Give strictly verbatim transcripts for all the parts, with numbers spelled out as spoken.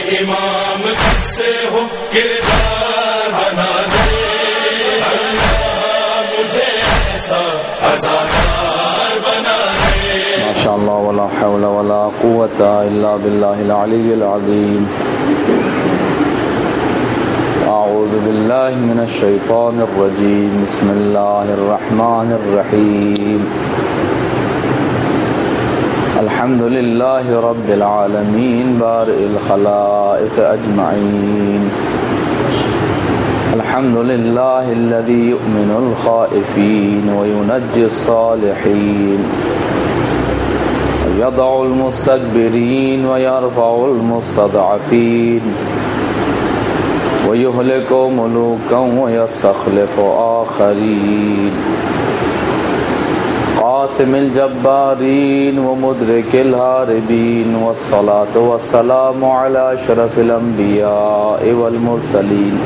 امام سے ہو کردار بنا دے اللہ مجھے ایسا عزادار بنا دے. ماشاء اللہ ولا حول ولا قوة الا باللہ العلی العظیم. اعوذ باللہ من الشیطان الرجیم. بسم اللہ الرحمن الرحیم. الحمد للہ رب العالمین بارئ الخلائق اجمعین. الحمد للہ الذی یؤمن الخائفین وینجی الصالحین ویضع المستكبرین ویرفع المستضعفین ويهلك ملوكا ويستخلف آخرين قاسم الجبارين ومدرك الهاربين والصلاة والسلام على أشرف الأنبياء والمرسلين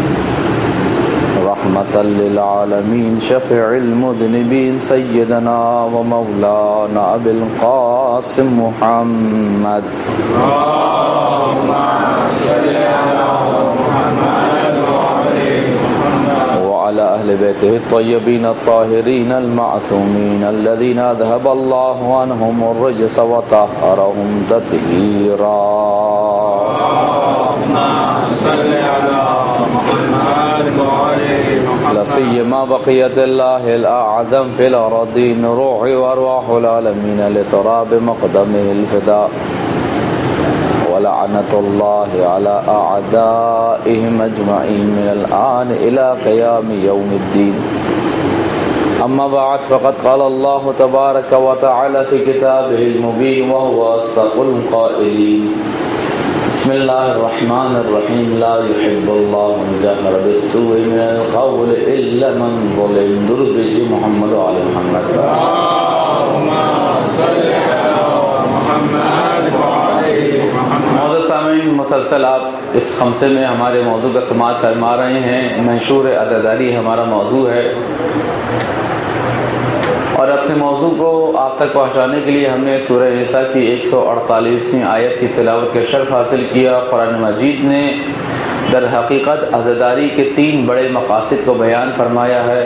رحمة للعالمين شفيع المذنبين سيدنا ومولانا أبي القاسم محمد اللهم صل على وعلى أهل بيته الطيبين الطاهرين المعصومين الذين أذهب الله عنهم الرجس وطهرهم تطهيرا. اللهم صل على محمد وعلى محمد. لا سيما بقية الله الأعظم في الأراضين روح وأرواح العالمين لتراب مقدمه الفداء ولعنة الله على أعدائهم أجمعين من الآن إلى قيام يوم الدين. أما بعد فقد قال الله تبارك وتعالى في كتابه المبين وهو أصدق القائلين. بسم الله الرحمن الرحيم. لا يحب الله الجهر بالسوء من القول إلا من ظلم. درود بجي محمد وعلى محمد. اللهم صل على محمد وعلى محمد. سامعین مسلسل آپ اس خمسے میں ہمارے موضوع کا سماعت فرما رہے ہیں. منشور عزاداری ہمارا موضوع ہے اور اپنے موضوع کو آپ تک پہنچانے کے لیے ہم نے سورہ نساء کی ایک سو اڑتالیسویں آیت کی تلاوت کا شرف حاصل کیا. قرآن مجید نے در حقیقت عزاداری کے تین بڑے مقاصد کو بیان فرمایا ہے.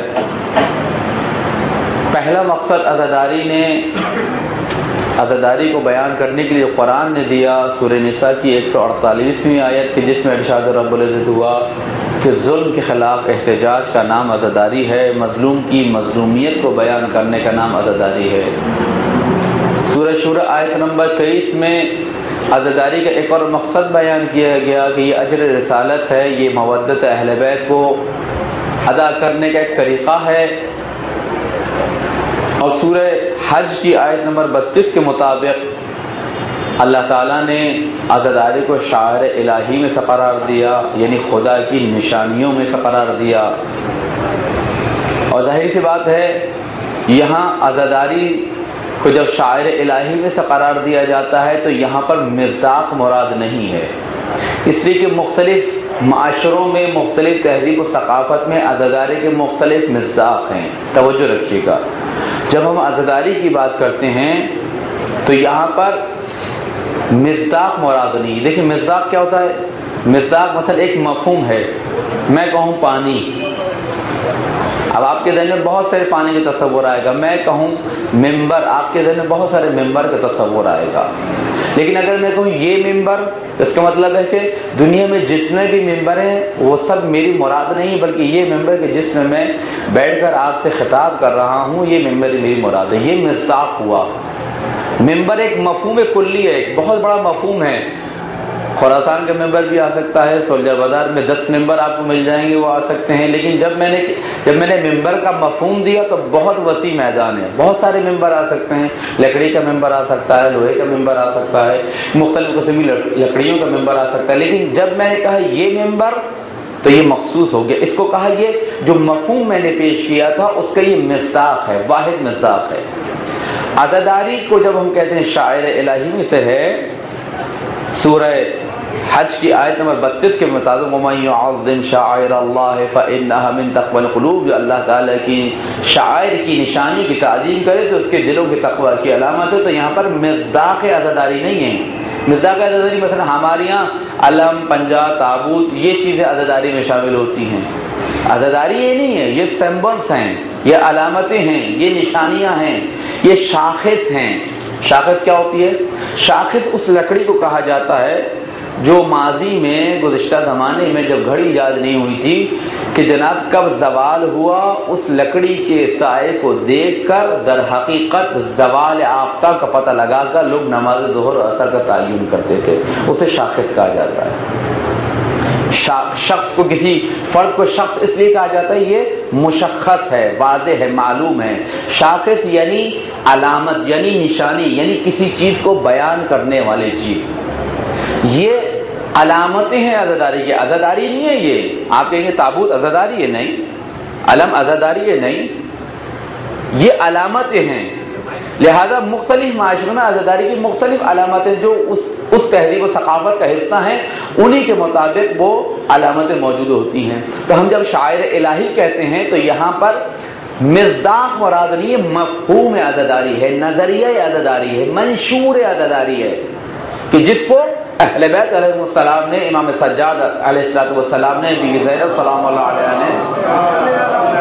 پہلا مقصد عزاداری نے عزاداری کو بیان کرنے کے لیے قرآن نے دیا سورہ نساء کی ایک سو اڑتالیسویں آیت کی، جس میں ارشاد رب العزت ہوا کہ ظلم کے خلاف احتجاج کا نام عزاداری ہے، مظلوم کی مظلومیت کو بیان کرنے کا نام عزاداری ہے. سورہ شورى آیت نمبر تیئیس میں عزاداری کا ایک اور مقصد بیان کیا گیا کہ یہ اجر رسالت ہے، یہ مودت اہل بیت کو ادا کرنے کا ایک طریقہ ہے. اور سورہ حج کی آیت نمبر بتیس کے مطابق اللہ تعالیٰ نے عزاداری کو شعائر الہی میں سے قرار دیا، یعنی خدا کی نشانیوں میں سے قرار دیا. اور ظاہر سی بات ہے یہاں عزاداری کو جب شاعر الہی میں سے قرار دیا جاتا ہے تو یہاں پر مصداق مراد نہیں ہے، اس لیے کہ مختلف معاشروں میں مختلف تہذیب و ثقافت میں عزاداری کے مختلف مصداق ہیں. توجہ رکھیے گا، جب ہم عزاداری کی بات کرتے ہیں تو یہاں پر مصداق مراد نہیں. دیکھیں مصداق کیا ہوتا ہے؟ مصداق مثلا ایک مفہوم ہے، میں کہوں پانی، اب آپ کے ذہن میں بہت سارے پانی کا تصور آئے گا. میں کہوں ممبر، آپ کے ذہن میں بہت سارے ممبر کا تصور آئے گا. لیکن اگر میں کہوں یہ ممبر، اس کا مطلب ہے کہ دنیا میں جتنے بھی ممبر ہیں وہ سب میری مراد نہیں، بلکہ یہ ممبر کہ جس میں میں بیٹھ کر آپ سے خطاب کر رہا ہوں یہ ممبر میری مراد ہے. یہ مصداق ہوا. ممبر ایک مفہوم کلی ہے، ایک بہت بڑا مفہوم ہے. خراسان کا ممبر بھی آ سکتا ہے، سولجر بازار میں دس ممبر آپ کو مل جائیں گے، وہ آ سکتے ہیں. لیکن جب میں نے جب میں نے ممبر کا مفہوم دیا تو بہت وسیع میدان ہے، بہت سارے ممبر آ سکتے ہیں. لکڑی کا ممبر آ سکتا ہے، لوہے کا ممبر آ سکتا ہے، مختلف قسم کی لکڑیوں کا ممبر آ سکتا ہے. لیکن جب میں نے کہا یہ ممبر تو یہ مخصوص ہو گیا. اس کو کہا یہ جو مفہوم میں نے پیش کیا تھا اس کا یہ مصداق ہے، واحد مصداق ہے. عزاداری کو جب ہم کہتے ہیں شاعر الہی میں سے ہے، سورہ حج کی آیت نمبر بتیس کے مطابق وَمَن يُعَظِّمْ شَعَائِرَ اللَّهِ فَإِنَّهَا مِن تَقْوَى الْقُلُوبِ، جو اللہ تعالیٰ کی شعائر کی نشانی کی تعظیم کرے تو اس کے دلوں کی تقوی کی علامت ہے. تو یہاں پر مصداق عزاداری نہیں ہے، مصداق عزاداری مثلا ہمارے یہاں علم، پنجہ، تابوت یہ چیزیں عزاداری میں شامل ہوتی ہیں. عزاداری یہ نہیں ہے، یہ سمبلس ہیں، یہ علامتیں ہیں، یہ نشانیاں ہیں، یہ شاخص ہیں. شاخص کیا ہوتی ہے؟ شاخص اس لکڑی کو کہا جاتا ہے جو ماضی میں گزشتہ زمانے میں جب گھڑی ایجاد نہیں ہوئی تھی کہ جناب کب زوال ہوا، اس لکڑی کے سائے کو دیکھ کر در حقیقت زوال آفتاب کا پتہ لگا کر لوگ نماز ظہر اور عصر کا تعین کرتے تھے. اسے شاخص کہا جاتا ہے. شخص کو، کسی فرد کو شخص اس لیے کہا جاتا ہے یہ مشخص ہے، واضح ہے، معلوم ہے. شاخص یعنی علامت، یعنی نشانی، یعنی کسی چیز کو بیان کرنے والی چیز. یہ علامتیں ہیں عزاداری کی. عزاداری نہیں ہے یہ. آپ کہیں گے تابوت عزاداری ہے، نہیں. علم عزاداری ہے، نہیں. یہ علامتیں ہیں. لہذا مختلف معاشروں میں عزاداری کی مختلف علامتیں جو اس اس تہذیب و ثقافت کا حصہ ہیں انہی کے مطابق وہ علامتیں موجود ہوتی ہیں. تو ہم جب شاعر الہی کہتے ہیں تو یہاں پر مصداق مراد نہیں ہے، مفہوم عزاداری ہے، نظریہ عزاداری ہے، منشور عزاداری ہے کہ جس کو اہل بیت علیہ السلام نے، امام سجاد علیہ الصلوۃ والسلام نے، بی بی زینب سلام اللہ علیہ نے،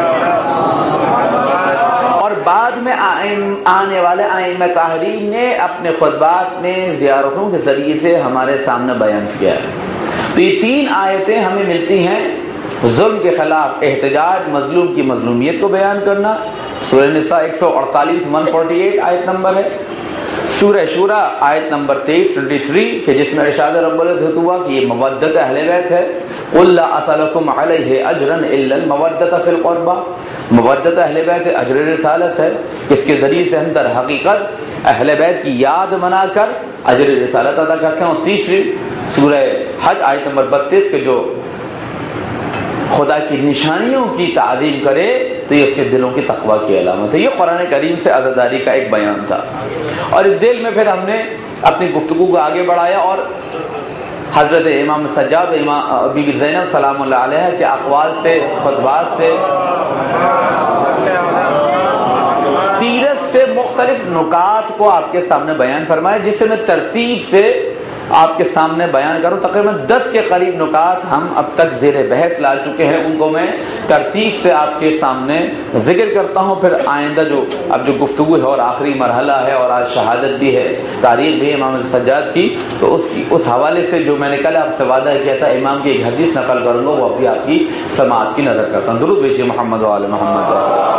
اور بعد میں آنے والے ائمہ طاہرین نے اپنے خطبات میں زیارتوں کے ذریعے سے ہمارے سامنے بیان کیا ہے. تو یہ تین آیتیں ہمیں ملتی ہیں. ظلم کے خلاف احتجاج، مظلوم کی مظلومیت کو بیان کرنا. سورہ نساء ایک سو اڑتالیس ایک سو اڑتالیس آیت نمبر ہے. سورہ شورا آیت نمبر تیئیس تیئیس کہ جس میں ارشاد رب العزت ہوا کہ یہ مودت اہل بیت ہے. قل لا اسألکم علیہ اجرا الا المودۃ فی القربى. مودت اہل بیت اجر رسالت ہے، اس کے ذریعے سے ہم در حقیقت اہل بیت کی یاد منا کر اجر رسالت ادا کرتے ہیں. اور تیسری سورہ حج آیت نمبر بتیس کہ جو خدا کی نشانیوں کی تعظیم کرے تو یہ اس کے دلوں کی تقوی کی علامت ہے. یہ قرآن کریم سے عزاداری کا ایک بیان تھا. اور اس ذیل میں پھر ہم نے اپنی گفتگو کو آگے بڑھایا اور حضرت امام سجاد و امام بی بی زینب سلام اللہ علیہ کے اقوال سے، خطبات سے، سیرت سے مختلف نکات کو آپ کے سامنے بیان فرمایا، جس سے میں ترتیب سے آپ کے سامنے بیان کروں. تقریباً دس کے قریب نکات ہم اب تک زیر بحث لا چکے ہیں، ان کو میں ترتیب سے آپ کے سامنے ذکر کرتا ہوں. پھر آئندہ جو اب جو گفتگو ہے اور آخری مرحلہ ہے اور آج شہادت بھی ہے، تاریخ بھی امام سجاد کی، تو اس کی اس حوالے سے جو میں نے کل آپ سے وعدہ کیا تھا امام کی ایک حدیث نقل کروں گا، وہ ابھی آپ کی سماعت کی نظر کرتا ہوں. درود بھیجیے محمد و آل محمد.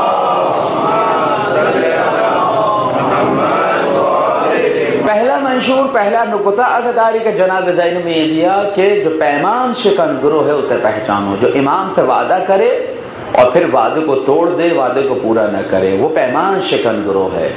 پہلا منشور، پہلا نکتہ عزاداری کا جناب زینب نے یہ دیا کہ جو پیمان شکن گروہ ہے اسے پہچانو. جو امام سے وعدہ کرے اور پھر وعدے کو توڑ دے، وعدے کو پورا نہ کرے، وہ پیمان شکن گروہ ہے.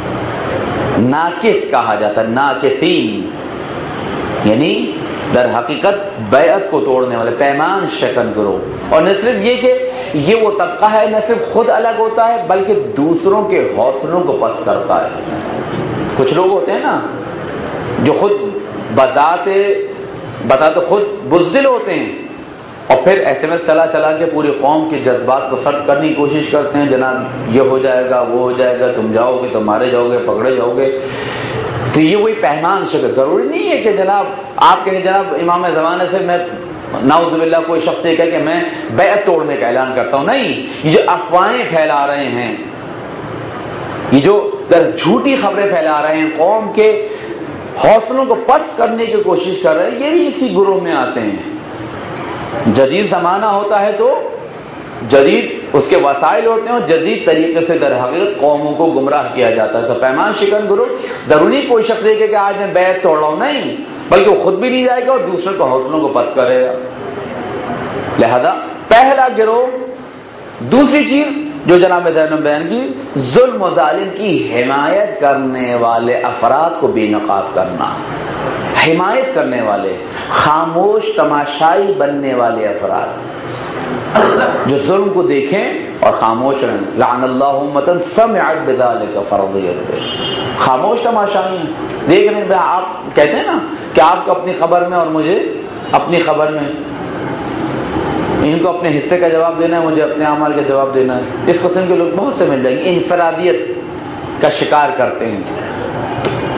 ناکث کہا جاتا ہے، ناکثین یعنی در حقیقت بیعت کو توڑنے والے، پیمان شکن گروہ. اور نہ صرف یہ کہ یہ وہ طبقہ ہے نہ صرف خود الگ ہوتا ہے بلکہ دوسروں کے حوصلوں کو پست کرتا ہے. کچھ لوگ ہوتے ہیں نا جو خود بذات بتاتے خود بزدل ہوتے ہیں اور پھر ایس ایم ایس چلا چلا کے پوری قوم کے جذبات کو سرد کرنے کی کوشش کرتے ہیں. جناب یہ ہو جائے گا، وہ ہو جائے گا، تم جاؤ گے تو مارے جاؤ گے، پکڑے جاؤ گے. تو یہ وہی پیمان شکل. ضروری نہیں ہے کہ جناب آپ کہیں جناب امام زمانے سے میں نعوذ باللہ کوئی شخص یہ کہے کہ میں بیعت توڑنے کا اعلان کرتا ہوں. نہیں، یہ جو افواہیں پھیلا رہے ہیں، یہ جو جھوٹی خبریں پھیلا رہے ہیں، قوم کے حوصلوں کو پست کرنے کی کوشش کر رہے ہیں، یہ بھی اسی گروہ میں آتے ہیں. جدید زمانہ ہوتا ہے تو جدید اس کے وسائل ہوتے ہیں اور جدید طریقے سے در حقیقت قوموں کو گمراہ کیا جاتا ہے. تو پیمان شکن گروہ ضروری کوئی شخص یہ کہ آج میں بیعت توڑ رہا ہوں، نہیں، بلکہ وہ خود بھی نہیں جائے گا اور دوسرے کو حوصلوں کو پست کرے گا. لہذا پہلا گروہ. دوسری چیز جو جناب زینب بیان کی، ظلم و ظالم کی حمایت کرنے والے افراد کو بے نقاب کرنا. حمایت کرنے والے، خاموش تماشائی بننے والے افراد جو ظلم کو دیکھیں اور خاموش رہیں. لعن اللہ امة سمعت بذلک فرضیت، خاموش تماشائی ہیں، دیکھ رہے ہیں. آپ کہتے ہیں نا کہ آپ کو اپنی خبر میں اور مجھے اپنی خبر میں، ان کو اپنے حصے کا جواب دینا ہے، مجھے اپنے اعمال کا جواب دینا ہے. اس قسم کے لوگ بہت سے مل جائیں گے، انفرادیت کا شکار کرتے ہیں.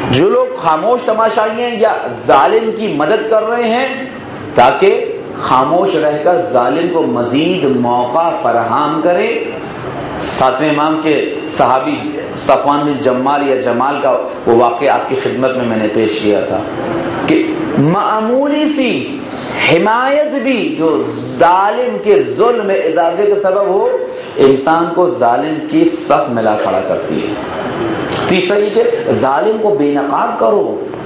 جو لوگ خاموش تماشائیے یا ظالم کی مدد کر رہے ہیں تاکہ خاموش رہ کر ظالم کو مزید موقع فراہم کرے. ساتویں امام کے صحابی صفوان بن جمال یا جمال کا وہ واقعہ آپ کی خدمت میں میں نے پیش کیا تھا کہ معمولی سی حمایت بھی جو ظالم کے ظلم میں اضافے کا سبب ہو انسان کو ظالم کی صف ملا کھڑا کرتی ہے. تیسرا یہ کہ ظالم کو بے نقاب کرو.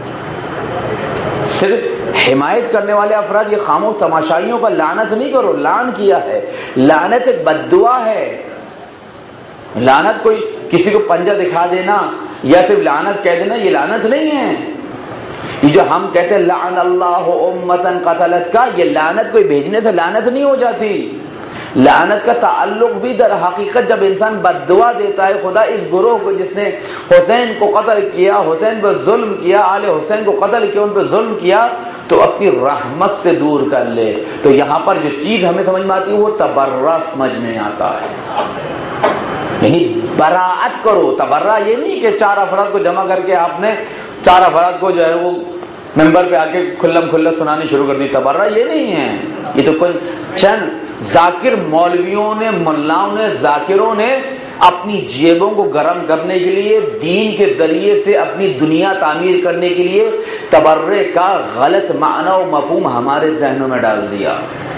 صرف حمایت کرنے والے افراد یہ خاموش تماشائیوں پر لعنت نہیں کرو. لعن کیا ہے، لعنت ایک بد دعا ہے. لعنت کوئی کسی کو پنجہ دکھا دینا یا صرف لعنت کہہ دینا یہ لعنت نہیں ہے. یہ جو ہم کہتے ہیں لعن اللہ امتن قتلت کا، یہ لعنت کوئی بھیجنے سے لعنت نہیں ہو جاتی. لعنت کا تعلق بھی در حقیقت جب انسان بد دعا دیتا ہے خدا اس گروہ کو جس نے حسین کو قتل کیا، حسین پر ظلم کیا، آل حسین کو قتل کیا، ان پر ظلم کیا، تو اپنی رحمت سے دور کر لے. تو یہاں پر جو چیز ہمیں سمجھ میں آتی ہے وہ تبرہ سمجھ میں آتا ہے، یعنی براعت کرو. تبرہ یہ نہیں کہ چار افراد کو جمع کر کے آپ نے چار افراد کو جو ہے وہ ممبر پہ آ کے کھلم کھلا سنانی شروع کر دی. تبرہ یہ نہیں ہے. یہ تو کوئی چند ذاکر مولویوں نے، ملاؤں نے، ذاکروں نے اپنی جیبوں کو گرم کرنے کے لیے، دین کے ذریعے سے اپنی دنیا تعمیر کرنے کے لیے تبرے کا غلط معنی و مفہوم ہمارے ذہنوں میں ڈال دیا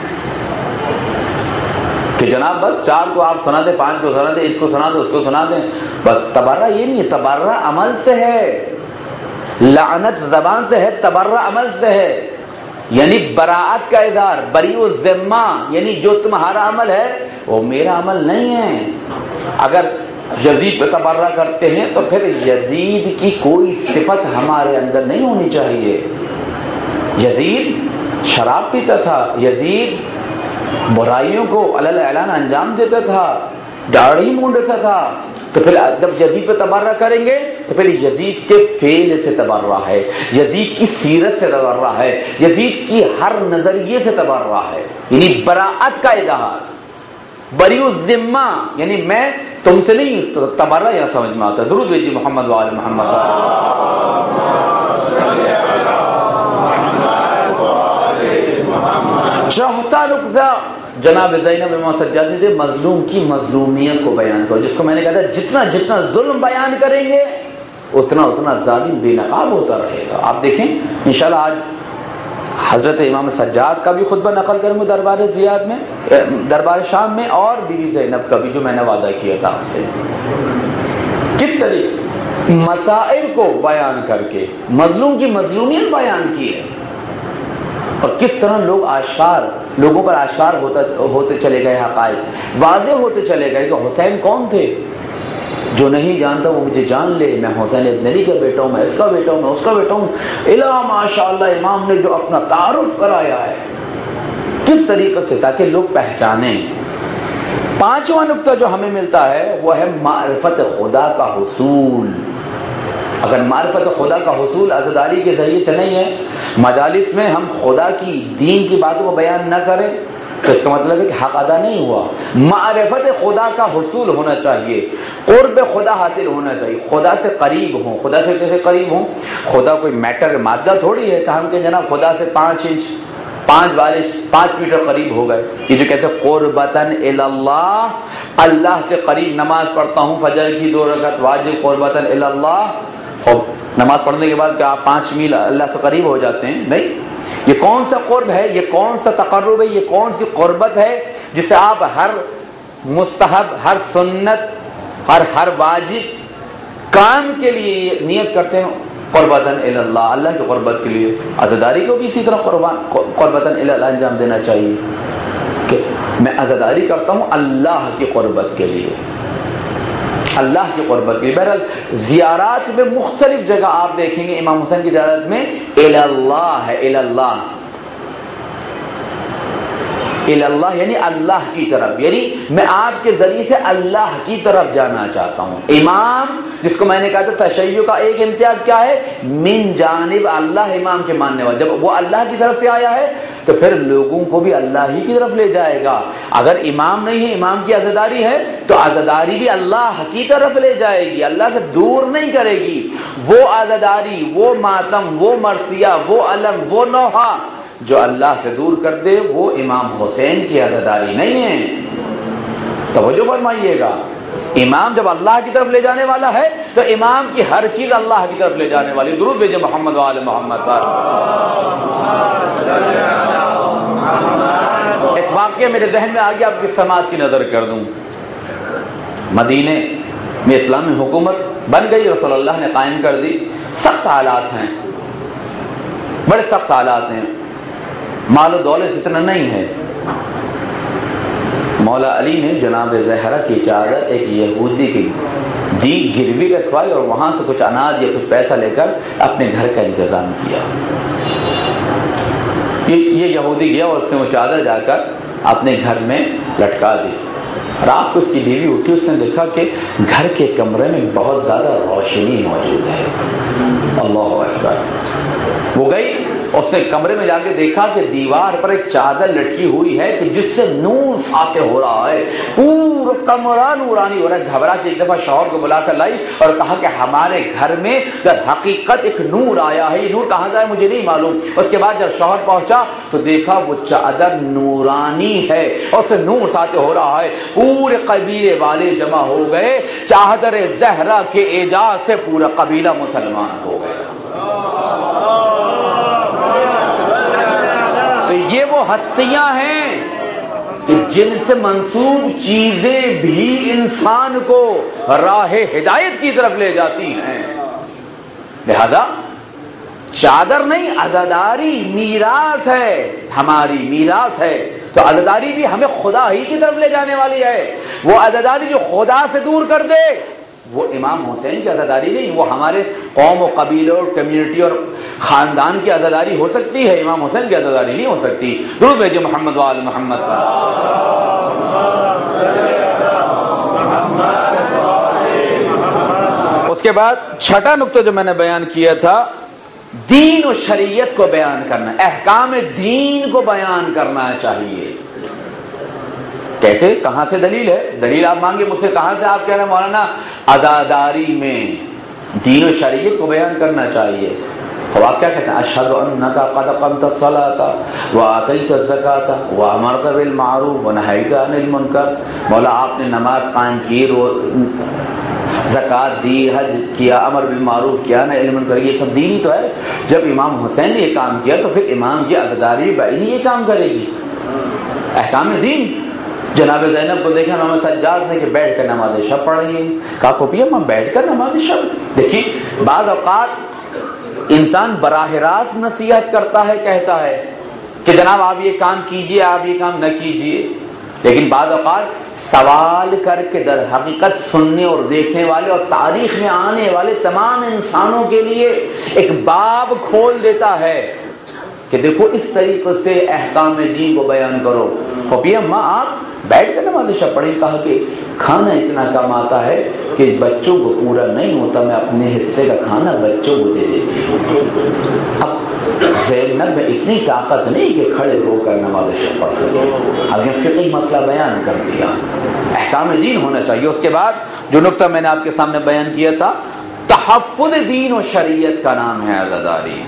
کہ جناب بس چار کو آپ سنا دیں، پانچ کو سنا دیں، اس کو سنا دیں، اس کو سنا دیں. بس تبرہ یہ نہیں ہے. تبرہ عمل سے ہے. لعنت زبان سے ہے، تبرہ عمل سے ہے. یعنی براعت کا اظہار، بریء الذمہ، یعنی جو تمہارا عمل ہے وہ میرا عمل نہیں ہے. اگر یزید پہ تبرہ کرتے ہیں تو پھر یزید کی کوئی صفت ہمارے اندر نہیں ہونی چاہیے. یزید شراب پیتا تھا، یزید برائیوں کو علیہ اعلان انجام دیتا تھا، داڑھی مونڈتا تھا. تو پھر جب یزید پہ تبرہ کریں گے تو پھر یزید کے فعل سے تبرہ ہے، یزید کی سیرت سے تبرہ ہے، یزید کی ہر نظریے سے تبرہ ہے. یعنی براعت کا اظہار، بریء الذمہ، یعنی میں تم سے نہیں. تو تبرہ یہاں سمجھ میں آتا ہے. درود بھیجیے محمد وآل محمد. چوتھا نقطہ جناب زینب امام سجاد نے مظلوم کی مظلومیت کو بیان کرو. جس کو میں نے کہا تھا جتنا جتنا ظلم بیان کریں گے اتنا اتنا ظالم بے نقاب ہوتا رہے گا. آپ دیکھیں انشاءاللہ آج حضرت امام سجاد کا بھی خطبہ نقل کروں گا دربار زیاد میں، دربار شام میں، اور بی بی زینب کا بھی جو میں نے وعدہ کیا تھا آپ سے. کس طریقے مسائل کو بیان کر کے مظلوم کی مظلومیت بیان کی ہے، اور کس طرح لوگ آشکار لوگوں پر آشکار ہوتا ہوتے چلے گئے، حقائق واضح ہوتے چلے گئے کہ حسین کون تھے. جو نہیں جانتا وہ مجھے جان لے، میں حسین ابن علی کا بیٹا ہوں، میں اس کا بیٹا ہوں، میں اس کا بیٹا ہوں. الا ماشاءاللہ امام نے جو اپنا تعارف کرایا ہے کس طریقے سے، تاکہ لوگ پہچانیں. پانچواں نقطہ جو ہمیں ملتا ہے وہ ہے معرفت خدا کا حصول. اگر معرفت خدا کا حصول عزاداری کے ذریعے سے نہیں ہے، مجالس میں ہم خدا کی دین کی باتوں کو بیان نہ کریں تو اس کا مطلب ہے کہ حق ادا نہیں ہوا. معرفت خدا کا حصول ہونا چاہیے، قرب خدا حاصل ہونا چاہیے، خدا سے قریب ہوں. خدا سے کیسے قریب ہوں؟ خدا کوئی میٹر مادہ تھوڑی ہے کہ ہم کہ جناب خدا سے پانچ انچ پانچ بالش پانچ میٹر قریب ہو گئے. یہ جو کہتے ہیں قربتاً الی اللہ، اللہ سے قریب نماز پڑھتا ہوں فجر کی دو رکعت واجب قربتاً الی اللہ. نماز پڑھنے کے بعد کیا آپ پانچ میل اللہ سے قریب ہو جاتے ہیں؟ نہیں. یہ کون سا قرب ہے، یہ کون سا تقرب ہے، یہ کون سی قربت ہے جسے آپ ہر مستحب، ہر سنت اور ہر واجب کام کے لیے نیت کرتے ہیں قربتاً الی اللہ، اللہ کی قربت کے لیے. عزاداری کو بھی اسی طرح قربان قربتاً الی اللہ انجام دینا چاہیے کہ میں عزاداری کرتا ہوں اللہ کی قربت کے لیے، اللہ کی قربت کی. بہرحال زیارات میں مختلف جگہ آپ دیکھیں گے امام حسین کی زیارت میں الی اللہ ہے، الی اللہ، الی اللہ یعنی اللہ کی طرف، یعنی میں آپ کے ذریعے سے اللہ کی طرف جانا چاہتا ہوں. امام جس کو میں نے کہا تھا تشیع کا ایک امتیاز کیا ہے، من جانب اللہ، امام کے ماننے والا. جب وہ اللہ کی طرف سے آیا ہے تو پھر لوگوں کو بھی اللہ ہی کی طرف لے جائے گا. اگر امام نہیں ہے، امام کی عزاداری ہے، تو عزاداری بھی اللہ کی طرف لے جائے گی، اللہ سے دور نہیں کرے گی. وہ عزاداری، وہ ماتم، وہ مرثیہ، وہ علم، وہ نوحہ جو اللہ سے دور کر دے، وہ امام حسین کی عزاداری نہیں ہے. توجہ فرمائیے گا، امام جب اللہ کی طرف لے جانے والا ہے تو امام کی ہر چیز اللہ کی طرف لے جانے والی. درود بھیجے محمد و آل محمد پر. ایک واقعہ میرے ذہن میں آ گیا، آپ کی سماعت کی نظر کر دوں. مدینے میں اسلامی حکومت بن گئی، رسول اللہ نے قائم کر دی. سخت حالات ہیں، بڑے سخت حالات ہیں، مال و دولت اتنا نہیں ہے. مولا علی نے جناب زہرا کی چادر ایک یہودی کی دی گروی رکھوائی اور وہاں سے کچھ اناج یا کچھ پیسہ لے کر اپنے گھر کا انتظام کیا. یہ یہودی گیا اور اس نے وہ چادر جا کر اپنے گھر میں لٹکا دی. رات کو اس کی بیوی اٹھی، اس نے دیکھا کہ گھر کے کمرے میں بہت زیادہ روشنی موجود ہے. اللہ اکبر. وہ گئی، اس نے کمرے میں جا کے دیکھا کہ دیوار پر ایک چادر لٹکی ہوئی ہے کہ جس سے نور ساطع ہو رہا ہے، پورا کمرہ نورانی ہو رہا ہے. گھبرا کے ایک دفعہ شوہر کو بلا کر لائی اور کہا کہ ہمارے گھر میں در حقیقت ایک نور آیا ہے. یہ نور کہاں سے ہے مجھے نہیں معلوم. اس کے بعد جب شوہر پہنچا تو دیکھا وہ چادر نورانی ہے اور اس سے نور ساطع ہو رہا ہے. پورے قبیلے والے جمع ہو گئے. چادر زہرا کے اعجاز سے پورا قبیلہ مسلمان ہو گیا. تو یہ وہ ہستیاں ہیں کہ جن سے منسوب چیزیں بھی انسان کو راہ ہدایت کی طرف لے جاتی ہیں. لہذا چادر نہیں، عزاداری میراث ہے، ہماری میراث ہے. تو عزاداری بھی ہمیں خدا ہی کی طرف لے جانے والی ہے. وہ عزاداری جو خدا سے دور کر دے وہ امام حسین کی عزاداری نہیں، وہ ہمارے قوم و قبیلے اور کمیونٹی اور خاندان کی عزاداری ہو سکتی ہے، امام حسین کی عزاداری نہیں ہو سکتی. درود بھیجے محمد و آل محمد پر. اس کے بعد چھٹا نقطہ جو میں نے بیان کیا تھا، دین و شریعت کو بیان کرنا، احکام دین کو بیان کرنا چاہیے. کیسے؟ کہاں سے دلیل ہے؟ دلیل آپ مانگے مجھ سے، کہاں سے؟ آپ کہہ رہے ہیں مولانا عزاداری میں دین و شریعت کو بیان کرنا چاہیے. تو آپ کیا کہتے ہیں؟ اشہد انک قد اقمت الصلاۃ وآتیت الزکاۃ وامرت بالمعروف ونہیت عن المنکر. مولا آپ نے نماز قائم کی، زکات دی، حج کیا، امر بالمعروف کیا، نہ علم منکر، یہ سب دین ہی تو ہے. جب امام حسین نے یہ کام کیا تو پھر امام کی عزاداری بعینی یہ کام کرے گی. احکام دین. جناب زینب کو دیکھا امام سجاد نے کہ بیٹھ کر نماز شب پڑھ رہی ہے. کہا پھوپھی اماں بیٹھ کر نماز شب. دیکھیے بعض اوقات انسان براہ راست نصیحت کرتا ہے، کہتا ہے کہ جناب آپ یہ کام کیجئے، آپ یہ کام نہ کیجئے، لیکن بعض اوقات سوال کر کے در حقیقت سننے اور دیکھنے والے اور تاریخ میں آنے والے تمام انسانوں کے لیے ایک باب کھول دیتا ہے کہ دیکھو اس طریقے سے احکام دین کو بیان کرو. پھوپھی اماں آپ بیٹھ کر نماز شب پڑھی. کہا کہ کھانا اتنا کم آتا ہے کہ بچوں کو پورا نہیں ہوتا، میں اپنے حصے کا کھانا بچوں کو دے دیتی ہوں. اب زینب میں اتنی طاقت نہیں کہ کھڑے ہو کر نماز شب پڑھ سکے. اب یہ فقہی مسئلہ بیان کر دیا. احکام دین ہونا چاہیے. اس کے بعد جو نقطہ میں نے آپ کے سامنے بیان کیا تھا، تحفظ دین و شریعت کا نام ہے عزاداری.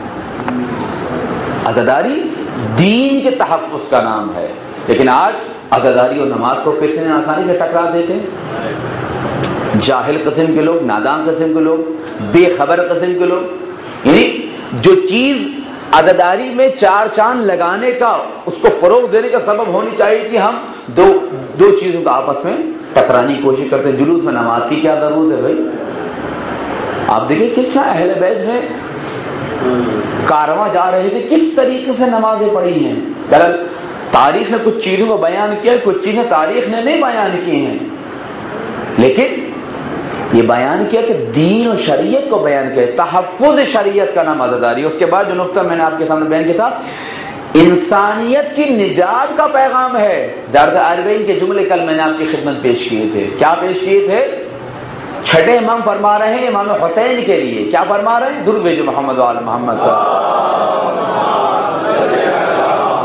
عزاداری دین کے تحفظ کا نام ہے. لیکن آج عزاداری اور نماز کو کتنے آسانی سے ٹکرا دیتے ہیں. جاہل قسم کے لوگ، نادان قسم کے لوگ، بے خبر قسم کے لوگ. یعنی جو چیز عزاداری میں چار چاند لگانے کا، اس کو فروغ دینے کا سبب ہونی چاہیے تھی، ہم دو دو چیزوں کا آپس میں ٹکرانے کی کوشش کرتے ہیں. جلوس میں نماز کی کیا ضرورت ہے بھائی؟ آپ دیکھیں کس طرح اہل بیت میں کارواں جا رہے تھے، کس طریقے سے نمازیں پڑھی ہیں. دراصل تاریخ نے کچھ چیزوں کو بیان کیا، کچھ چیزیں تاریخ نے نہیں بیان کی ہیں، لیکن یہ بیان کیا کہ دین و شریعت کو بیان کیا. تحفظ شریعت کا نام عزاداری. اس کے بعد جو نقطہ میں نے آپ کے سامنے بیان کیا تھا، انسانیت کی نجات کا پیغام ہے. زیادہ اربعین کے جملے کل میں نے آپ کی خدمت پیش کیے تھے. کیا پیش کیے تھے؟ چھٹے امام فرما رہے ہیں امام حسین کے لیے. کیا فرما رہے ہیں؟ درود بھیجو محمد و آل محمد کا.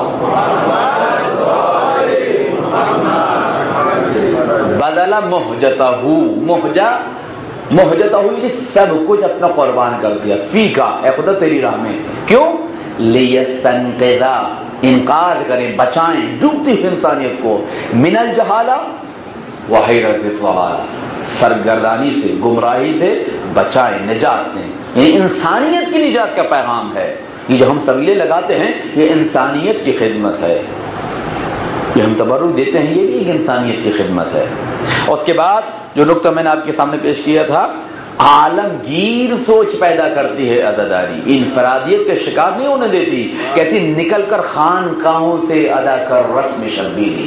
بذل مہجتہ، مہجہ مہجتہ یعنی سب کچھ اپنا قربان کر دیا، فی کا اے خدا تیری راہ میں، کیوں؟ لیستنقذ، انقاذ کریں، بچائیں ڈوبتی ہوئی انسانیت کو، من الجہالہ وحیرت الضلالہ، سرگردانی سے، گمراہی سے بچائیں، نجات دیں، یعنی انسانیت کی نجات کا پیغام ہے۔ یہ جو ہم سبیلے لگاتے ہیں یہ انسانیت کی خدمت ہے، یہ ہم تبرک دیتے ہیں یہ بھی ایک انسانیت کی خدمت ہے۔ اور اس کے بعد جو نقطہ میں نے آپ کے سامنے پیش کیا تھا، عالمگیر سوچ پیدا کرتی ہے عزاداری، انفرادیت کے شکار نہیں ہونے دیتی، کہتی نکل کر خانقاہوں سے ادا کر رسم شبیلی،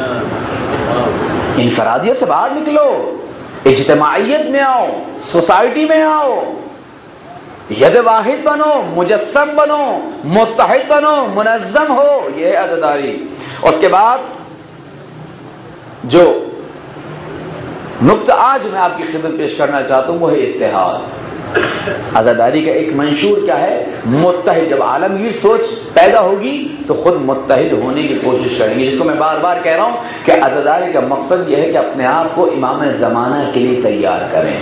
انفرادیت سے باہر نکلو، اجتماعیت میں آؤ، سوسائٹی میں آؤ، ید واحد بنو، مجسم بنو، متحد بنو، منظم ہو، یہ ہے عزاداری۔ اس کے بعد جو نقطہ آج میں آپ کی خدمت پیش کرنا چاہتا ہوں وہ ہے اتحاد۔ عزاداری کا ایک منشور کیا ہے؟ متحد۔ جب عالمگیر سوچ پیدا ہوگی تو خود متحد ہونے کی کوشش کریں گے، جس کو میں بار بار کہہ رہا ہوں کہ عزاداری کا مقصد یہ ہے کہ اپنے آپ کو امام زمانہ کے لیے تیار کریں۔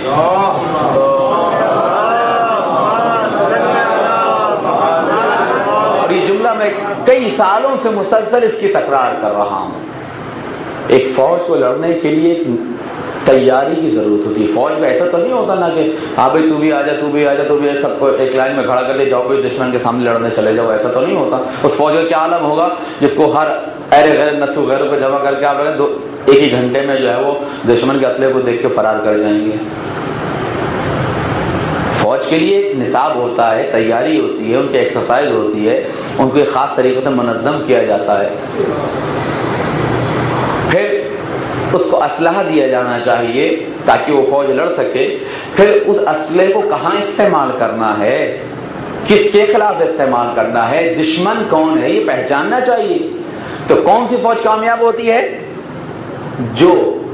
اور یہ جملہ میں کئی سالوں سے مسلسل اس کی تکرار کر رہا ہوں، ایک فوج کو لڑنے کے لیے ایک تیاری کی ضرورت ہوتی ہے۔ فوج کا ایسا تو نہیں ہوتا نا کہ ہاں بھائی تو بھی آ جا تو بھی آ جا تو بھی سب کو ایک لائن میں کھڑا کر لے جاؤ بھائی دشمن کے سامنے لڑنے چلے جاؤ، ایسا تو نہیں ہوتا۔ اس فوج کا کیا عالم ہوگا جس کو ہر ایرے غیر نتھو غیروں کو جمع کر کے آپ دو ایک ہی گھنٹے میں جو ہے وہ دشمن کے اسلحے کو دیکھ کے فرار کر جائیں گے۔ فوج کے لیے ایک نصاب ہوتا ہے، تیاری ہوتی ہے، ان کی ایکسرسائز ہوتی ہے، ان کو ایک خاص طریقے سے منظم کیا جاتا ہے۔ پھر اس کو اسلحہ دیا جانا چاہیے تاکہ وہ فوج لڑ سکے۔ پھر اس اسلحے کو کہاں استعمال کرنا ہے، کس کے خلاف استعمال کرنا ہے، دشمن کون ہے یہ پہچاننا چاہیے۔ تو کون سی فوج کامیاب ہوتی ہے؟ جو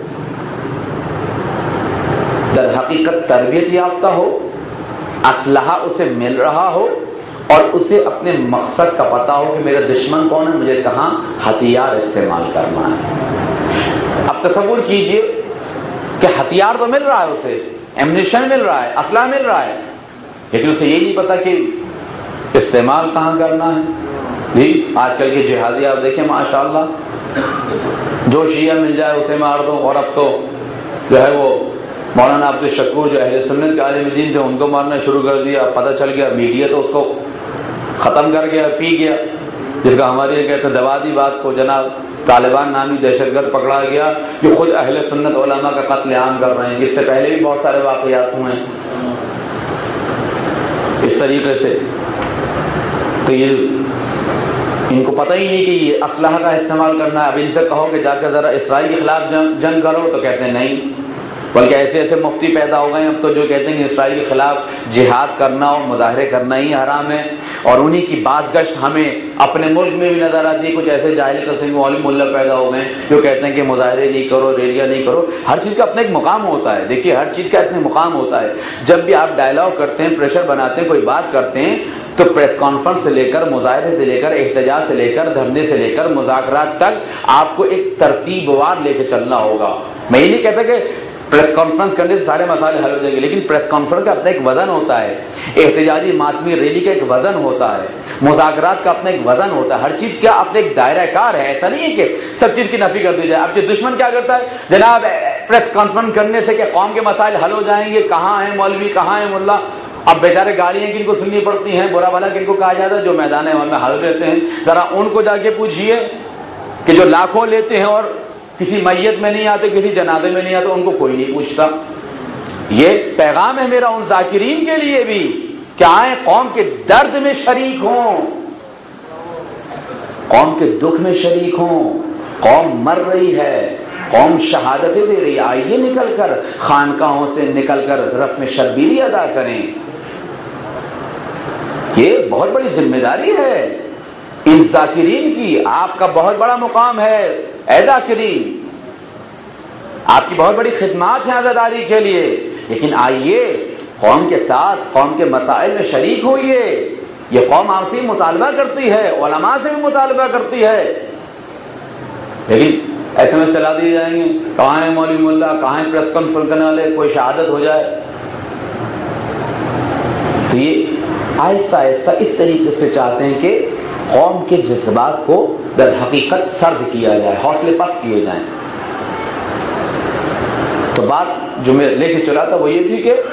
در حقیقت تربیت یافتہ ہو، اسلحہ اسے مل رہا ہو اور اسے اپنے مقصد کا پتہ ہو کہ میرا دشمن کون ہے، مجھے کہاں ہتھیار استعمال کرنا ہے۔ اب تصور کیجئے کہ ہتھیار تو مل رہا ہے، اسے ایمونیشن مل رہا ہے، اسلحہ مل رہا ہے، لیکن اسے یہ نہیں پتا کہ استعمال کہاں کرنا ہے۔ جی آج کل کے جہادی آپ دیکھیں ماشاءاللہ، جو شیعہ مل جائے اسے مار دو، اور اب تو جو ہے وہ مولانا عبد الشکور جو اہل سنت کے عالم دین تھے ان کو مارنا شروع کر دیا۔ پتہ چل گیا میڈیا تو اس کو ختم کر گیا، پی گیا، جس کا ہمارے یہ کہتے ہیں دبا دی بات کو۔ جناب طالبان نامی دہشت گرد پکڑا گیا جو خود اہل سنت علماء کا قتل عام کر رہے ہیں، اس سے پہلے بھی بہت سارے واقعات ہوئے ہیں اس طریقے سے۔ تو یہ ان کو پتہ ہی نہیں کہ یہ اسلحہ کا استعمال کرنا ہے۔ اب ان سے کہو کہ جا کے ذرا اسرائیل کے خلاف جنگ, جنگ کرو تو کہتے ہیں نہیں، بلکہ ایسے ایسے مفتی پیدا ہو گئے اب تو جو کہتے ہیں کہ اسرائیل کے خلاف جہاد کرنا اور مظاہرے کرنا ہی حرام ہے۔ اور انہی کی باز گشت ہمیں اپنے ملک میں بھی نظر آتی ہے، کچھ ایسے جاہل قسم والے ملا پیدا ہو گئے جو کہتے ہیں کہ مظاہرے نہیں کرو، ریلیاں نہیں کرو۔ ہر چیز کا اپنا ایک مقام ہوتا ہے، دیکھیے ہر چیز کا اپنا مقام ہوتا ہے۔ جب بھی آپ ڈائلاگ کرتے ہیں، پریشر بناتے ہیں، کوئی بات کرتے ہیں تو پریس کانفرنس سے لے کر مظاہرے سے لے کر احتجاج سے لے کر دھرنے سے لے کر مذاکرات تک آپ کو ایک ترتیب وار لے کے چلنا ہوگا۔ میں یہ نہیں کہتا کہ پریس کانفرنس کرنے سے سارے مسائل حل ہو جائیں گے، لیکن پریس کانفرنس کا اپنا ایک وزن ہوتا ہے، احتجاجی ماتمی ریلی کا ایک وزن ہوتا ہے، مذاکرات کا اپنا ایک وزن ہوتا ہے۔ ہر چیز کا اپنا ایک دائرہ کار ہے، ایسا نہیں ہے کہ سب چیز کی نفی کر دی جائے۔ اب جو دشمن کیا کرتا ہے جناب پریس کانفرنس کرنے سے کہ قوم کے مسائل حل ہو جائیں گے، کہاں ہیں مولوی، کہاں ہیں ملا؟ اب بیچارے گالیاں کن کو سننی پڑتی ہیں، برا بھلا کن کو کہا جاتا ہے؟ جو میدان عمل میں حاضر رہتے ہیں، ذرا ان کو جا کے پوچھئے کہ جو لاکھوں لیتے ہیں اور کسی میت میں نہیں آتے، کسی جنازے میں نہیں آتے، ان کو کوئی نہیں پوچھتا۔ یہ پیغام ہے میرا ان ذاکرین کے لیے بھی کہ آئیں قوم کے درد میں شریک ہوں، قوم کے دکھ میں شریک ہوں۔ قوم مر رہی ہے، قوم شہادتیں دے رہی ہے، آئیے نکل کر خانقاہوں سے نکل کر رسم شربیلی ادا کریں۔ یہ بہت بڑی ذمہ داری ہے ان ذاکرین کی، آپ کا بہت بڑا مقام ہے اے ذاکرین، آپ کی بہت بڑی خدمات ہیں عزاداری کے لیے، لیکن آئیے قوم کے ساتھ قوم کے مسائل میں شریک ہوئیے۔ یہ قوم آپ سے مطالبہ کرتی ہے، علماء سے بھی مطالبہ کرتی ہے، لیکن ایس ایم ایس چلا دیے جائیں گے، کہاں ہے مولوی ملا، کہاں ہے پریس کانفرنس کرنے والے، کوئی شہادت ہو جائے. تو یہ آہستہ آہستہ اس طریقے سے چاہتے ہیں کہ قوم کے جذبات کو در حقیقت سرد کیا جائے، حوصلے پست کیے جائیں. تو بات جو میں لے کے چلا تھا وہ یہ تھی کہ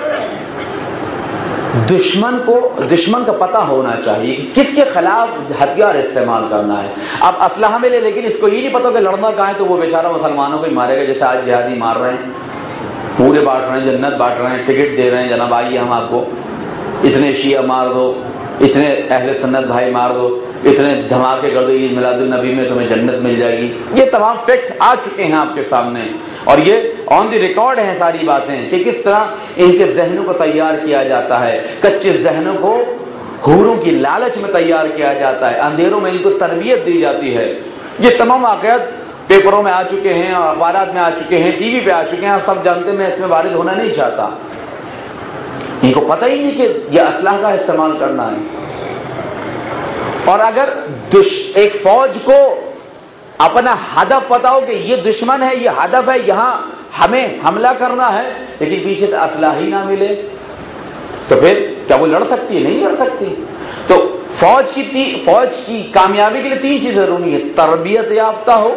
دشمن کو دشمن کا پتہ ہونا چاہیے کہ کس کے خلاف ہتھیار استعمال کرنا ہے. اب اسلحہ ملے لیکن اس کو یہ نہیں پتا کہ لڑنا کہاں ہے، تو وہ بیچارہ مسلمانوں کو ہی مارے گا. جیسے آج جہادی مار رہے ہیں، پورے بانٹ رہے ہیں، جنت بانٹ رہے ہیں، ٹکٹ دے رہے ہیں، جناب آئیے ہم آپ کو اتنے شیعہ مار دو، اتنے اہل سنت بھائی مار دو، اتنے دھماکے کر دو، عید میلاد النبی میں تمہیں جنت مل جائے گی. یہ تمام فیکٹ آ چکے ہیں آپ کے سامنے، اور یہ آن دی ریکارڈ ہیں ساری باتیں کہ کس طرح ان کے ذہنوں کو تیار کیا جاتا ہے، کچے ذہنوں کو حوروں کی لالچ میں تیار کیا جاتا ہے، اندھیروں میں ان کو تربیت دی جاتی ہے. یہ تمام واقعات پیپروں میں آ چکے ہیں، اخبارات میں آ چکے ہیں، ٹی وی پہ آ چکے ہیں، آپ سب جانتے ہیں. میں اس میں وارد ہونا نہیں چاہتا. ان کو پتہ ہی نہیں کہ یہ اسلحہ کا استعمال کرنا ہے. اور اگر دش ایک فوج کو اپنا ہدف پتا ہو کہ یہ دشمن ہے، یہ ہدف ہے، یہاں ہمیں حملہ کرنا ہے، لیکن پیچھے تو اسلحہ ہی نہ ملے تو پھر کیا وہ لڑ سکتی ہے؟ نہیں لڑ سکتی. تو فوج کی تی... فوج کی کامیابی کے لیے تین چیزیں ضروری ہے: تربیت یافتہ ہو،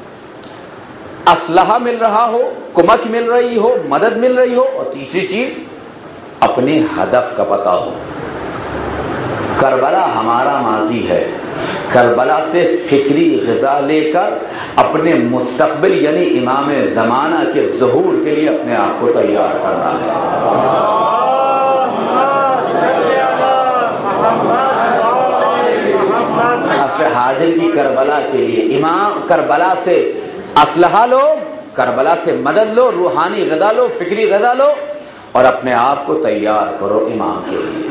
اسلحہ مل رہا ہو، کمک مل رہی ہو، مدد مل رہی ہو، اور تیسری چیز اپنے ہدف کا پتہ ہو. کربلا ہمارا ماضی ہے. کربلا سے فکری غذا لے کر اپنے مستقبل یعنی امام زمانہ کے ظہور کے لیے اپنے آپ کو تیار کرنا ہے. عصر حاضر کی کربلا کے لیے امام کربلا سے اسلحہ لو، کربلا سے مدد لو، روحانی غذا لو، فکری غذا لو، اور اپنے آپ کو تیار کرو امام کے لیے.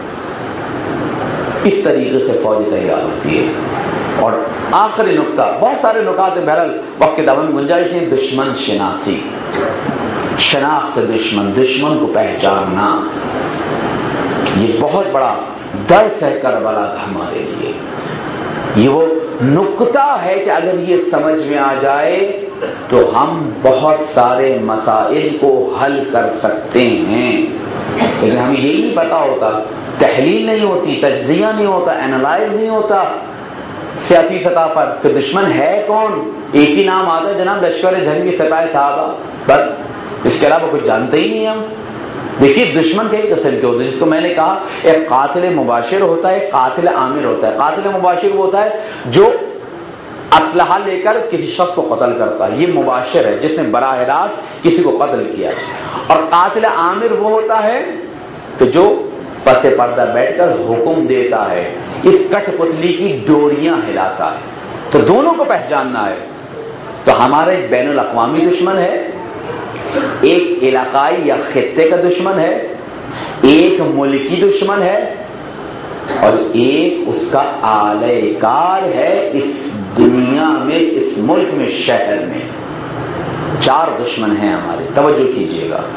اس طریقے سے فوج تیار ہوتی ہے. اور آخری نقطہ، بہت سارے نکات بہرحال وقت کے دامن میں گنجائش ہیں. دشمن شناسی، شناخت دشمن، دشمن کو پہچاننا، یہ بہت بڑا درس ہے کربلا کا ہمارے لیے. یہ وہ نقطہ ہے کہ اگر یہ سمجھ میں آ جائے تو ہم بہت سارے مسائل کو حل کر سکتے ہیں. لیکن ہمیں یہی نہیں پتا ہوتا، تحلیل نہیں ہوتی، تجزیہ نہیں ہوتا، اینالائز نہیں ہوتا سیاسی سطح پر کہ دشمن ہے کون. ایک ہی نام آتا ہے جناب لشکر جنگی سپاہ صحابہ، بس اس کے علاوہ کچھ جانتے ہی نہیں ہم. دیکھیے دشمن کئی قسم کے ہوتے ہیں، جس کو میں نے کہا ایک قاتل مباشر ہوتا ہے، ایک قاتل عامر ہوتا ہے. قاتل مباشر وہ ہوتا ہے جو اسلحہ لے کر کسی شخص کو قتل کرتا ہے، یہ مباشر ہے جس نے براہ راست کسی کو قتل کیا. اور قاتل عامر وہ ہوتا ہے کہ جو پس پردہ بیٹھ کر حکم دیتا ہے، اس کٹ پتلی کی ڈوریاں ہلاتا ہے. تو دونوں کو پہچاننا ہے. تو ہمارا ایک بین الاقوامی دشمن ہے، ایک علاقائی یا خطے کا دشمن ہے، ایک ملکی دشمن ہے، اور ایک اس کا اعلی کار ہے اس دنیا میں، اس ملک میں، شہر میں. چار دشمن ہیں ہمارے، توجہ کیجئے گا.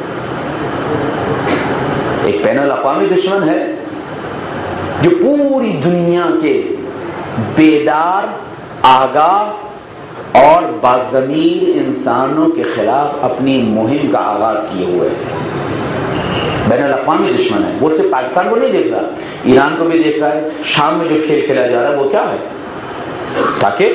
ایک بین الاقوامی دشمن ہے جو پوری دنیا کے بیدار، آگاہ اور باضمیر انسانوں کے خلاف اپنی مہم کا آغاز کیے ہوئے ہیں. بین الاقوامی دشمن ہے. وہ صرف پاکستان کو نہیں دیکھ رہا، ایران کو بھی دیکھ رہا ہے. شام میں جو کھیل کھیلا جا رہا ہے وہ کیا ہے؟ تاکہ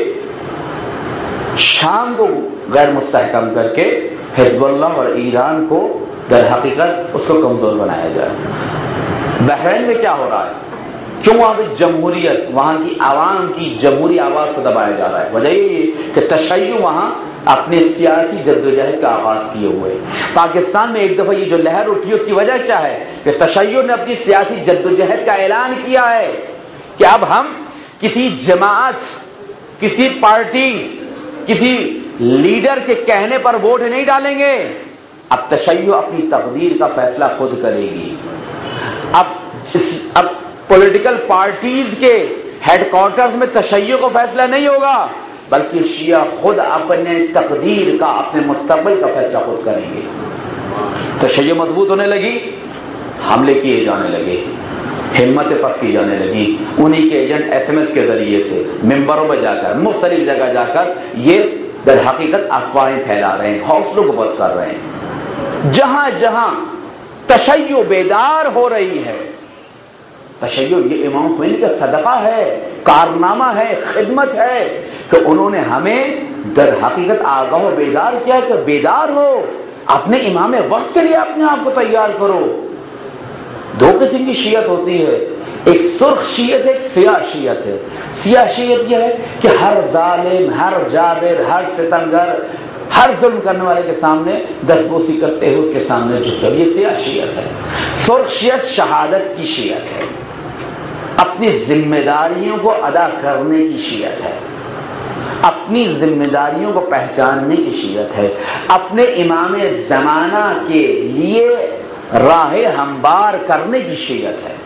شام کو غیر مستحکم کر کے حزب اللہ اور ایران کو در حقیقت اس کو کمزور بنایا جائے. بحرین میں کیا ہو رہا ہے؟ کیوں وہاں پہ جمہوریت، وہاں کی عوام کی جمہوری آواز کو دبایا جا رہا ہے؟ وجہ یہ کہ تشیع وہاں اپنے سیاسی جدوجہد کا آغاز کیے ہوئے. پاکستان میں ایک دفعہ یہ جو لہر اٹھی اس کی وجہ کیا ہے کہ تشیع نے اپنی سیاسی جدوجہد کا اعلان کیا ہے کہ اب ہم کسی جماعت، کسی پارٹی، کسی لیڈر کے کہنے پر ووٹ نہیں ڈالیں گے. اب تشیع اپنی تقدیر کا فیصلہ خود کرے گی. اب جس اب پولیٹیکل پارٹیز کے ہیڈ کوارٹرز میں تشیع کو فیصلہ نہیں ہوگا، بلکہ شیعہ خود اپنے تقدیر کا، اپنے مستقبل کا فیصلہ خود کریں گے. تشیع مضبوط ہونے لگی، حملے کیے جانے لگے، ہمت پست کی جانے لگی. انہی کے ایجنٹ ایس ایم ایس کے ذریعے سے ممبروں میں جا کر، مختلف جگہ جا کر یہ در حقیقت افواہیں پھیلا رہے ہیں، حوصلوں کو بس کر رہے ہیں. جہاں جہاں تشیع بیدار ہو رہی ہے، تشیع یہ امام خمینی کا صدقہ ہے، کارنامہ ہے، خدمت ہے کہ انہوں نے ہمیں در حقیقت آگاہ و بیدار کیا کہ بیدار ہو، اپنے امام وقت کے لیے اپنے آپ کو تیار کرو. دو قسم کی شیعت ہوتی ہے، ایک سرخ شیعت ہے، ایک سیاہ شیعت ہے. سیاہ شیعت یہ ہے کہ ہر ظالم، ہر جابر، ہر ستمگر، ہر ظلم کرنے والے کے سامنے دستبوسی کرتے ہیں، اس کے سامنے جھکتے ہیں، یہ سیاہ شیعت ہے. سرخ شیعت شہادت کی شیعت ہے، اپنی ذمہ داریوں کو ادا کرنے کی شیعت ہے، اپنی ذمہ داریوں کو پہچاننے کی شیعت ہے، اپنے امام زمانہ کے لیے راہ ہموار کرنے کی شیعت ہے.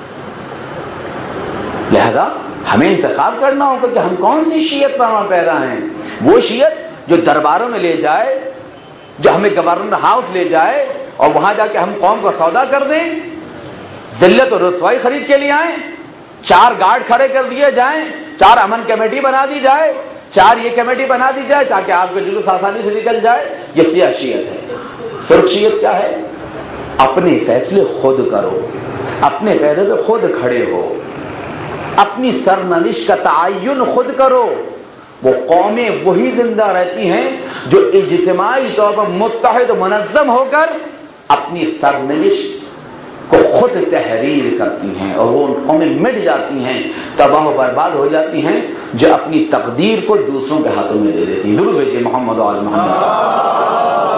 لہذا ہمیں انتخاب کرنا ہوگا کہ ہم کون سی شیعت پر ہم پیدا ہیں. وہ شیعت جو درباروں میں لے جائے، جو ہمیں گورنر ہاؤس لے جائے اور وہاں جا کے ہم قوم کو سودا کر دیں، ذلت اور رسوائی خرید کے لیے آئیں، چار گارڈ کھڑے کر دیے جائیں، چار امن کمیٹی بنا دی جائے، چار یہ کمیٹی بنا دی جائے تاکہ آپ کا جلوس آسانی سے نکل جائے، یہ سیاہ شیعت ہے. سرخ شیعت کیا ہے؟ اپنے فیصلے خود کرو، اپنے پیروں پہ خود کھڑے ہو، اپنی سرنوشت کا تعین خود کرو. وہ قومیں وہی زندہ رہتی ہیں جو اجتماعی طور پر متحد و منظم ہو کر اپنی سرنوشت کو خود تحریر کرتی ہیں، اور وہ ان قومیں مٹ جاتی ہیں، تباہ و برباد ہو جاتی ہیں جو اپنی تقدیر کو دوسروں کے ہاتھوں میں دے دیتی ہیں. درود بھیجیے محمد و آل محمد.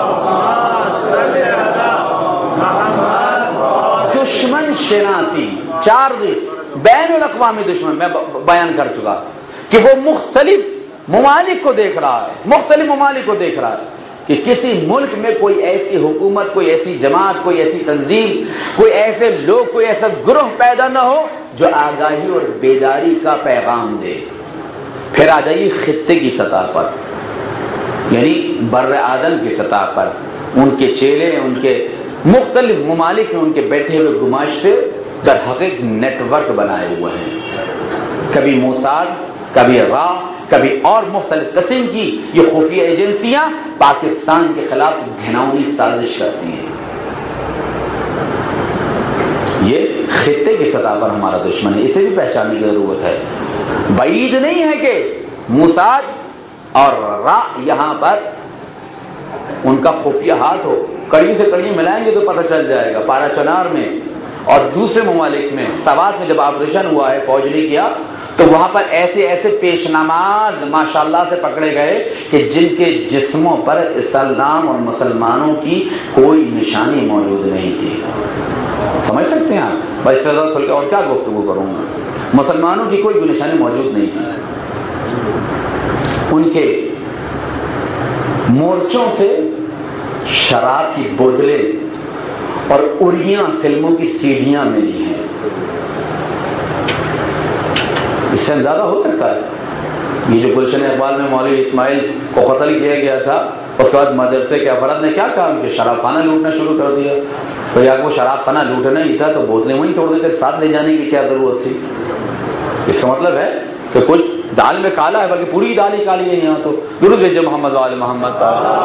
دشمن شناسی، چار بین الاقوامی دشمن میں بیان کر چکا کہ وہ مختلف ممالک کو دیکھ رہا ہے، مختلف ممالک کو دیکھ رہا ہے کہ کسی ملک میں کوئی ایسی حکومت، کوئی ایسی جماعت، کوئی ایسی تنظیم، کوئی ایسے لوگ، کوئی ایسا گروہ پیدا نہ ہو جو آگاہی اور بیداری کا پیغام دے. پھر آ جائیے خطے کی سطح پر، یعنی بر اعظم کی سطح پر ان کے چیلے، ان کے مختلف ممالک میں ان کے بیٹھے ہوئے گماشتے در حقیقت نیٹ ورک بنائے ہوئے ہیں. کبھی موساد، کبھی را، کبھی اور مختلف قسم کی یہ خفیہ ایجنسیاں پاکستان کے خلاف گھناؤنی سازش کرتی ہیں. یہ خطے کی سطح پر ہمارا دشمن ہے، اسے بھی پہچاننے کی ضرورت ہے. بعید نہیں ہے کہ موساد اور را یہاں پر ان کا خفیہ ہاتھ ہو. کڑی سے کڑی ملائیں گے تو پتہ چل جائے گا. پارا چنار میں اور دوسرے ممالک میں، سوات میں جب آپریشن ہوا ہے، فوج نے کیا، تو وہاں پر ایسے ایسے پیش نماز ماشاءاللہ سے پکڑے گئے کہ جن کے جسموں پر اسلام اور مسلمانوں کی کوئی نشانی موجود نہیں تھی. سمجھ سکتے ہیں آپ؟ بھائی سے زیادہ کھل کے اور کیا گفتگو کروں گا. مسلمانوں کی کوئی نشانی موجود نہیں تھی. ان کے مورچوں سے شراب کی بوتلیں اور اڑیاں فلموں کی سیڑھیاں ملی ہیں. اس سے اندازہ ہو سکتا ہے یہ جو گلشن اقبال میں مولوی اسماعیل کو قتل کیا گیا تھا، اس کے بعد مدرسے کے افراد نے کیا کام کہ شراب خانہ لوٹنا شروع کر دیا. تو یا وہ شراب خانہ لوٹنا ہی تھا تو بوتلیں وہیں توڑ دے کر ساتھ لے جانے کی کیا ضرورت تھی؟ اس کا مطلب ہے کہ کچھ دال میں کالا ہے، بلکہ پوری دال ہی کالی ہے یہاں. تو درود بھیجیے محمد و آل محمد.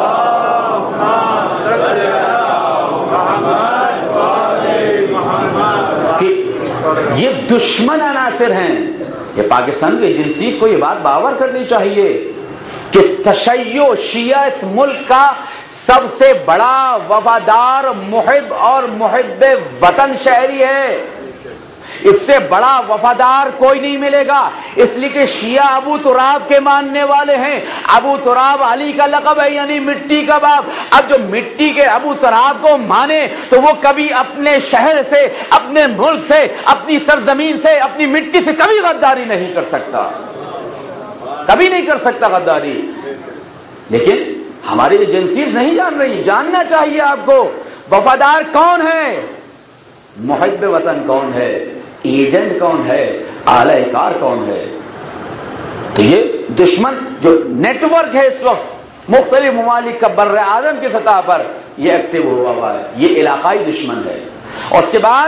کہ یہ دشمن عناصر ہیں. یہ پاکستان کے ایجنسیز کو یہ بات باور کرنی چاہیے کہ تشیع شیعہ اس ملک کا سب سے بڑا وفادار محب اور محب وطن شہری ہے. اس سے بڑا وفادار کوئی نہیں ملے گا، اس لیے کہ شیعہ ابو تراب کے ماننے والے ہیں. ابو تراب علی کا لقب ہے، یعنی مٹی کا باپ. اب جو مٹی کے ابو تراب کو مانے تو وہ کبھی اپنے شہر سے، اپنے ملک سے، اپنی سرزمین سے، اپنی مٹی سے کبھی غداری نہیں کر سکتا، کبھی نہیں کر سکتا غداری. لیکن ہماری ایجنسیز نہیں جان رہی. جاننا چاہیے آپ کو وفادار کون ہے، محب وطن کون ہے، ایجنٹ کون ہے، اعلی کار کون ہے. تو یہ دشمن جو نیٹ ورک ہے اس وقت مختلف ممالک کا بر اعظم کی سطح پر یہ ایکٹیو ہوا ہوا ہے، یہ علاقائی دشمن ہے. اور اس کے بعد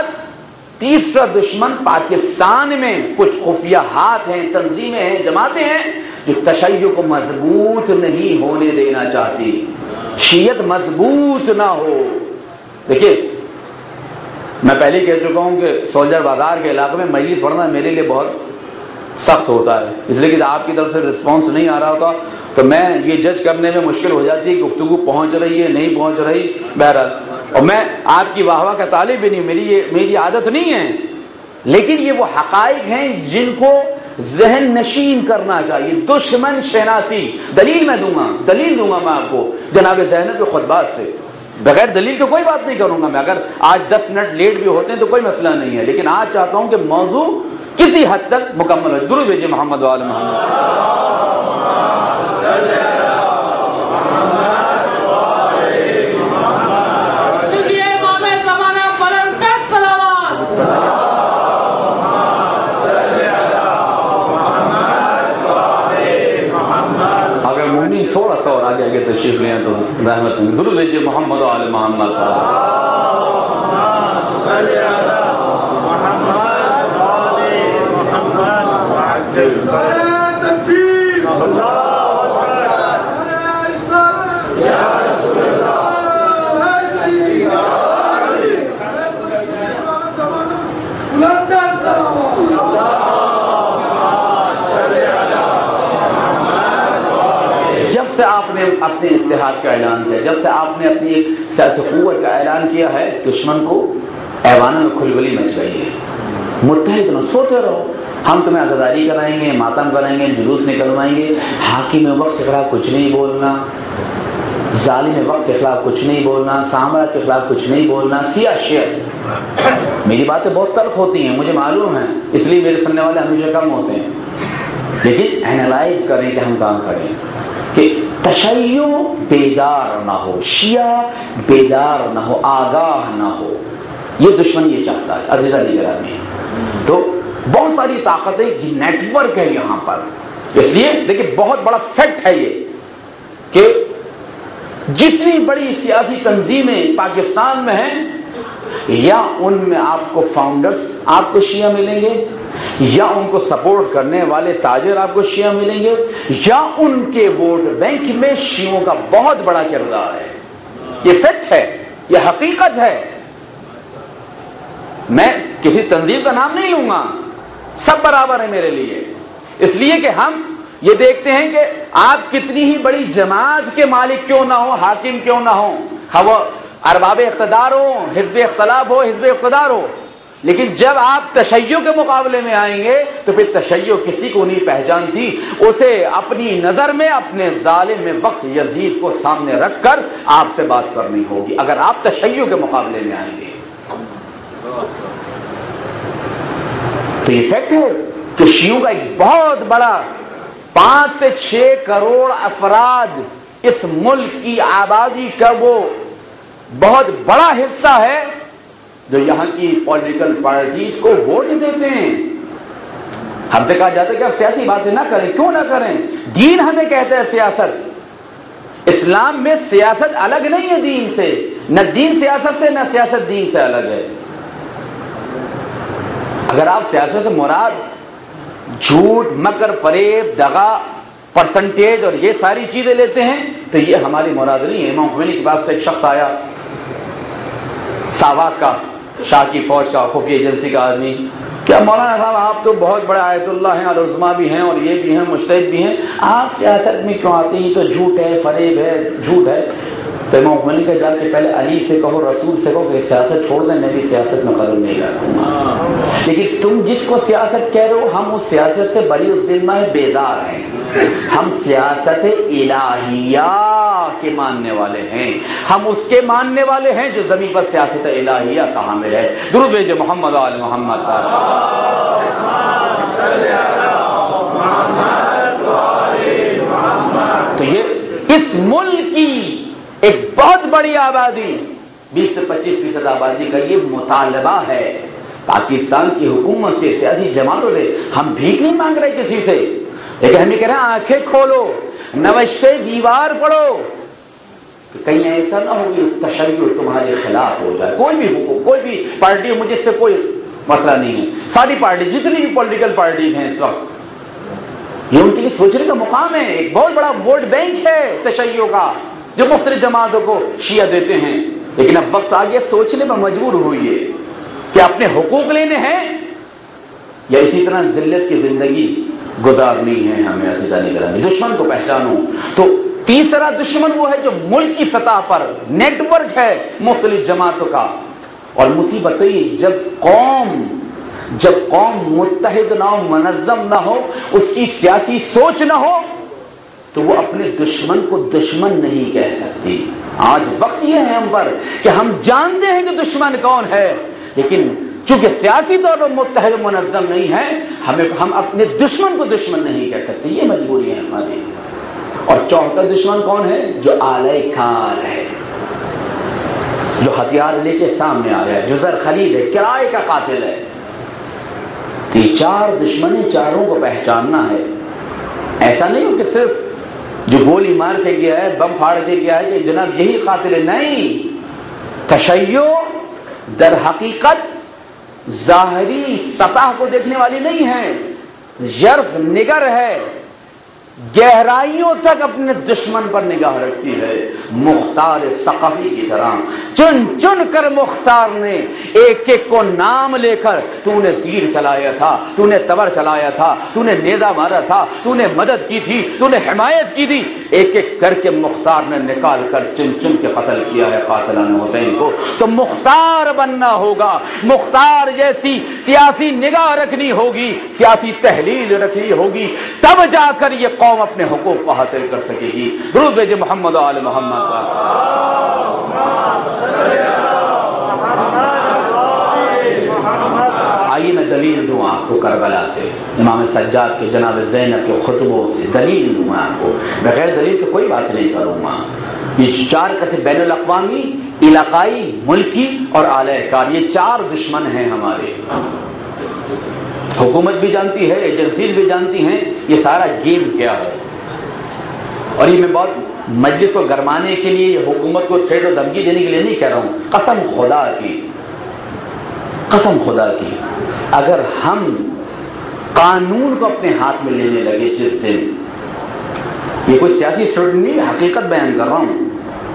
تیسرا دشمن پاکستان میں کچھ خفیہ ہاتھ ہیں، تنظیمیں ہیں، جماعتیں ہیں جو تشیع کو مضبوط نہیں ہونے دینا چاہتی، شیعت مضبوط نہ ہو. دیکھیے میں پہلے کہہ چکا ہوں کہ سولجر بازار کے علاقے میں مجلس پڑھنا میرے لیے بہت سخت ہوتا ہے، اس لیے کہ آپ کی طرف سے رسپانس نہیں آ رہا ہوتا تو میں یہ جج کرنے میں مشکل ہو جاتی ہے کہ گفتگو پہنچ رہی ہے نہیں پہنچ رہی. بہرحال اور میں آپ کی واہ واہ کا طالب بھی نہیں، میری یہ میری عادت نہیں ہے، لیکن یہ وہ حقائق ہیں جن کو ذہن نشین کرنا چاہیے. دشمن شناسی دلیل میں دوں گا، دلیل دوں گا میں آپ کو جناب زینب کے خطبات سے، بغیر دلیل کے کوئی بات نہیں کروں گا میں. اگر آج دس منٹ لیٹ بھی ہوتے ہیں تو کوئی مسئلہ نہیں ہے، لیکن آج چاہتا ہوں کہ موضوع کسی حد تک مکمل ہو. درود بھیجیے محمد و آل محمد. اگر مومن تھوڑا سا اور آگے آگے تشریف لیں تو رحمت نہیں. درود بھیجیے محمد و آل محمد. جب سے آپ نے اپنے اتحاد کا اعلان کیا، جب سے آپ نے اپنی ایک سیاسی قوت کا اعلان کیا ہے، دشمن کو ایوانوں میں کھلبلی مچ گئی ہے. متحد نہ سوتے رہو، ہم تمہیں عزاداری کرائیں گے، ماتم کرائیں گے، جلوس نکلوائیں گے. حاکم وقت کے خلاف کچھ نہیں بولنا، ظالم وقت کے خلاف کچھ نہیں بولنا، سامراج کے خلاف کچھ نہیں بولنا. سیاہ شیعہ میری باتیں بہت تلخ ہوتی ہیں، مجھے معلوم ہے، اس لیے میرے سننے والے ہمیشہ کم ہوتے ہیں، لیکن اینالائز کریں کہ ہم کام کریں کہ تشیع بیدار نہ ہو، شیعہ بیدار نہ ہو، آگاہ نہ ہو. یہ دشمن یہ چاہتا ہے عزیزہ نگرامی. تو بہت ساری طاقتیں، یہ نیٹ ورک ہے یہاں پر. اس لیے دیکھیں بہت بڑا فیکٹ ہے یہ کہ جتنی بڑی سیاسی تنظیمیں پاکستان میں ہیں، یا ان میں آپ کو فاؤنڈرز آپ کو شیعہ ملیں گے، یا ان کو سپورٹ کرنے والے تاجر آپ کو شیعہ ملیں گے، یا ان کے ووٹ بینک میں شیعوں کا بہت بڑا کردار ہے. یہ فیکٹ ہے، یہ حقیقت ہے. میں کسی تنظیم کا نام نہیں لوں گا، سب برابر ہے میرے لیے. اس لیے کہ ہم یہ دیکھتے ہیں کہ آپ کتنی ہی بڑی جماعت کے مالک کیوں نہ ہو، حاکم کیوں نہ ہو، وہ ارباب اقتدار ہو، حزب اختلاف ہو، حزب اقتدار ہو، لیکن جب آپ تشیع کے مقابلے میں آئیں گے تو پھر تشیع کسی کو نہیں پہچانتی. اسے اپنی نظر میں اپنے ظالم میں وقت یزید کو سامنے رکھ کر آپ سے بات کرنی ہوگی اگر آپ تشیع کے مقابلے میں آئیں گے. تو یہ فیکٹ ہے کہ شیعوں کا ایک بہت بڑا پانچ سے چھ کروڑ افراد اس ملک کی آبادی کا وہ بہت بڑا حصہ ہے جو یہاں کی پولیٹیکل پارٹیز کو ووٹ دیتے ہیں. ہم سے کہا جاتا ہے کہ آپ سیاسی باتیں نہ کریں. کیوں نہ کریں؟ دین ہمیں کہتا ہے سیاست. اسلام میں سیاست الگ نہیں ہے دین سے، نہ دین سیاست سے، نہ سیاست دین سے الگ ہے. اگر آپ سیاست سے مراد جھوٹ، مکر، فریب، دغا، پرسنٹیج اور یہ ساری چیزیں لیتے ہیں تو یہ ہماری مراد نہیں ہے. امام خمینی کے پاس سے ایک شخص آیا، ساواک کا، شاہ کی فوج کا، خفیہ ایجنسی کا آدمی، کیا مولانا صاحب آپ تو بہت بڑے آیت اللہ ہیں، العظما بھی ہیں، اور یہ بھی ہیں، مجتہد بھی ہیں، آپ سیاست میں کیوں آتے ہیں؟ یہ تو جھوٹ ہے، فریب ہے، جھوٹ ہے. تو امام خمینی کا جا کے پہلے علی سے کہو، رسول سے کہو کہ سیاست چھوڑ دیں، میں بھی سیاست میں قدم نہیں رکھوں گا. لیکن تم جس کو سیاست کہہ رہے ہو، ہم اس سیاست سے بری الذمہ بیزار ہیں. ہم سیاست الہیہ کے ماننے والے ہیں، ہم اس کے ماننے والے ہیں جو زمین پر سیاست الہیہ کا حامل ہے. درود بھیجے محمد آل محمد کا. تو یہ اس ملک کی ایک بہت بڑی آبادی، بیس سے پچیس فیصد آبادی کا یہ مطالبہ ہے پاکستان کی حکومت سے، سیاسی جماعتوں سے. ہم بھیک نہیں مانگ رہے کسی سے، لیکن ہم یہ کہہ رہے ہیں آنکھیں کھولو، نوشتے دیوار پڑھو، کہیں ایسا نہ ہو کہ تشیع تمہارے خلاف ہو جائے. کوئی بھی حکومت، کوئی بھی پارٹی ہو، مجھے اس سے کوئی مسئلہ نہیں ہے. ساری پارٹی، جتنی بھی پولیٹیکل پارٹیز ہیں اس وقت، یہ ان کے لیے سوچنے کا مقام ہے. ایک بہت بڑا ووٹ بینک ہے تشیع کا جو مختلف جماعتوں کو شیعہ دیتے ہیں. لیکن اب وقت آ گیا سوچنے پر مجبور ہوئیے کہ اپنے حقوق لینے ہیں یا اسی طرح ذلت کی زندگی گزارنی ہے. ہمیں ایسی طرح نہیں کرانی. دشمن کو پہچانو. تو تیسرا دشمن وہ ہے جو ملک کی سطح پر نیٹ ورک ہے مختلف جماعتوں کا. اور مصیبت یہ جب قوم جب قوم متحد نہ ہو, منظم نہ ہو, اس کی سیاسی سوچ نہ ہو, تو وہ اپنے دشمن کو دشمن نہیں کہہ سکتی. آج وقت یہ ہے ہم پر کہ ہم جانتے ہیں کہ دشمن کون ہے, لیکن چونکہ سیاسی طور پر متحد منظم نہیں ہے, ہمیں ہم اپنے دشمن کو دشمن نہیں کہہ سکتے. یہ مجبوری ہے ہماری. اور چوتھا دشمن کون ہے؟ جو آلہ کار ہے, جو ہتھیار لے کے سامنے آ رہا ہے, جو زر خرید ہے, کرائے کا قاتل ہے. یہ چار دشمن چاروں کو پہچاننا ہے. ایسا نہیں ہو کہ صرف جو گولی مار کے گیا ہے, بم پھاڑ کے گیا ہے کہ جناب یہی قاتل ہے. نہیں, تشیع در حقیقت ظاہری سطح کو دیکھنے والی نہیں ہے, ژرف نگر ہے, گہرائیوں تک اپنے دشمن پر نگاہ رکھتی ہے. مختار ثقفی کی طرح چن چن کر مختار نے ایک ایک کو نام لے کر, تو نے تیر چلایا تھا, تو نے تبر چلایا تھا, تو نے نیزہ مارا تھا, تو نے مدد کی تھی, تو نے حمایت کی تھی, ایک ایک کر کے مختار نے نکال کر چن چن کے قتل کیا ہے قاتلان حسین کو. تو مختار بننا ہوگا, مختار جیسی سیاسی نگاہ رکھنی ہوگی, سیاسی تحلیل رکھنی ہوگی, تب جا کر یہ قوم اپنے حقوق کو حاصل کر سکے گی. درود بھیجے محمد و آل محمد کا. آئیے میں دلیل دوں آپ کو کربلا سے, امام سجاد کے, جناب زینب کے خطبوں سے دلیل دوں آپ کو. بغیر دلیل کے کوئی بات نہیں کروں گا. یہ چار قسم بین الاقوامی, علاقائی, ملکی اور اعلی کار, یہ چار دشمن ہیں ہمارے. حکومت بھی جانتی ہے, ایجنسیز بھی جانتی ہیں یہ سارا گیم کیا ہے. اور یہ میں بہت مجلس کو گرمانے کے لیے, یہ حکومت کو تھریٹ اور دھمکی دینے کے لیے نہیں کہہ رہا ہوں. قسم خدا کی, قسم خدا کی, اگر ہم قانون کو اپنے ہاتھ میں لینے لگے جس دن, یہ کوئی سیاسی اسٹوڈنٹ نہیں, حقیقت بیان کر رہا ہوں,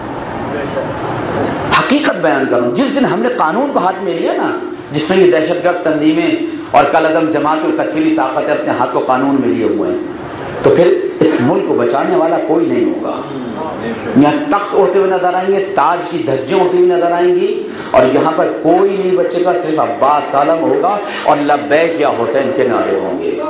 حقیقت بیان کر رہا ہوں, جس دن ہم نے قانون کو ہاتھ میں لیا نا, جس میں یہ دہشت گرد تنظیمیں اور کل عدم جماعت اور تکفیری طاقتیں اپنے ہاتھ کو قانون میں لیے ہوئے ہیں, تو پھر اس ملک کو بچانے والا کوئی نہیں ہوگا. یہاں تخت اڑتے ہوئے نظر آئیں گے, تاج کی دھجیاں اڑتی ہوئی نظر آئیں گی, اور یہاں پر کوئی نہیں بچے گا, صرف عباس کا علم ہوگا اور لبیک یا حسین کے نعرے ہوں گے.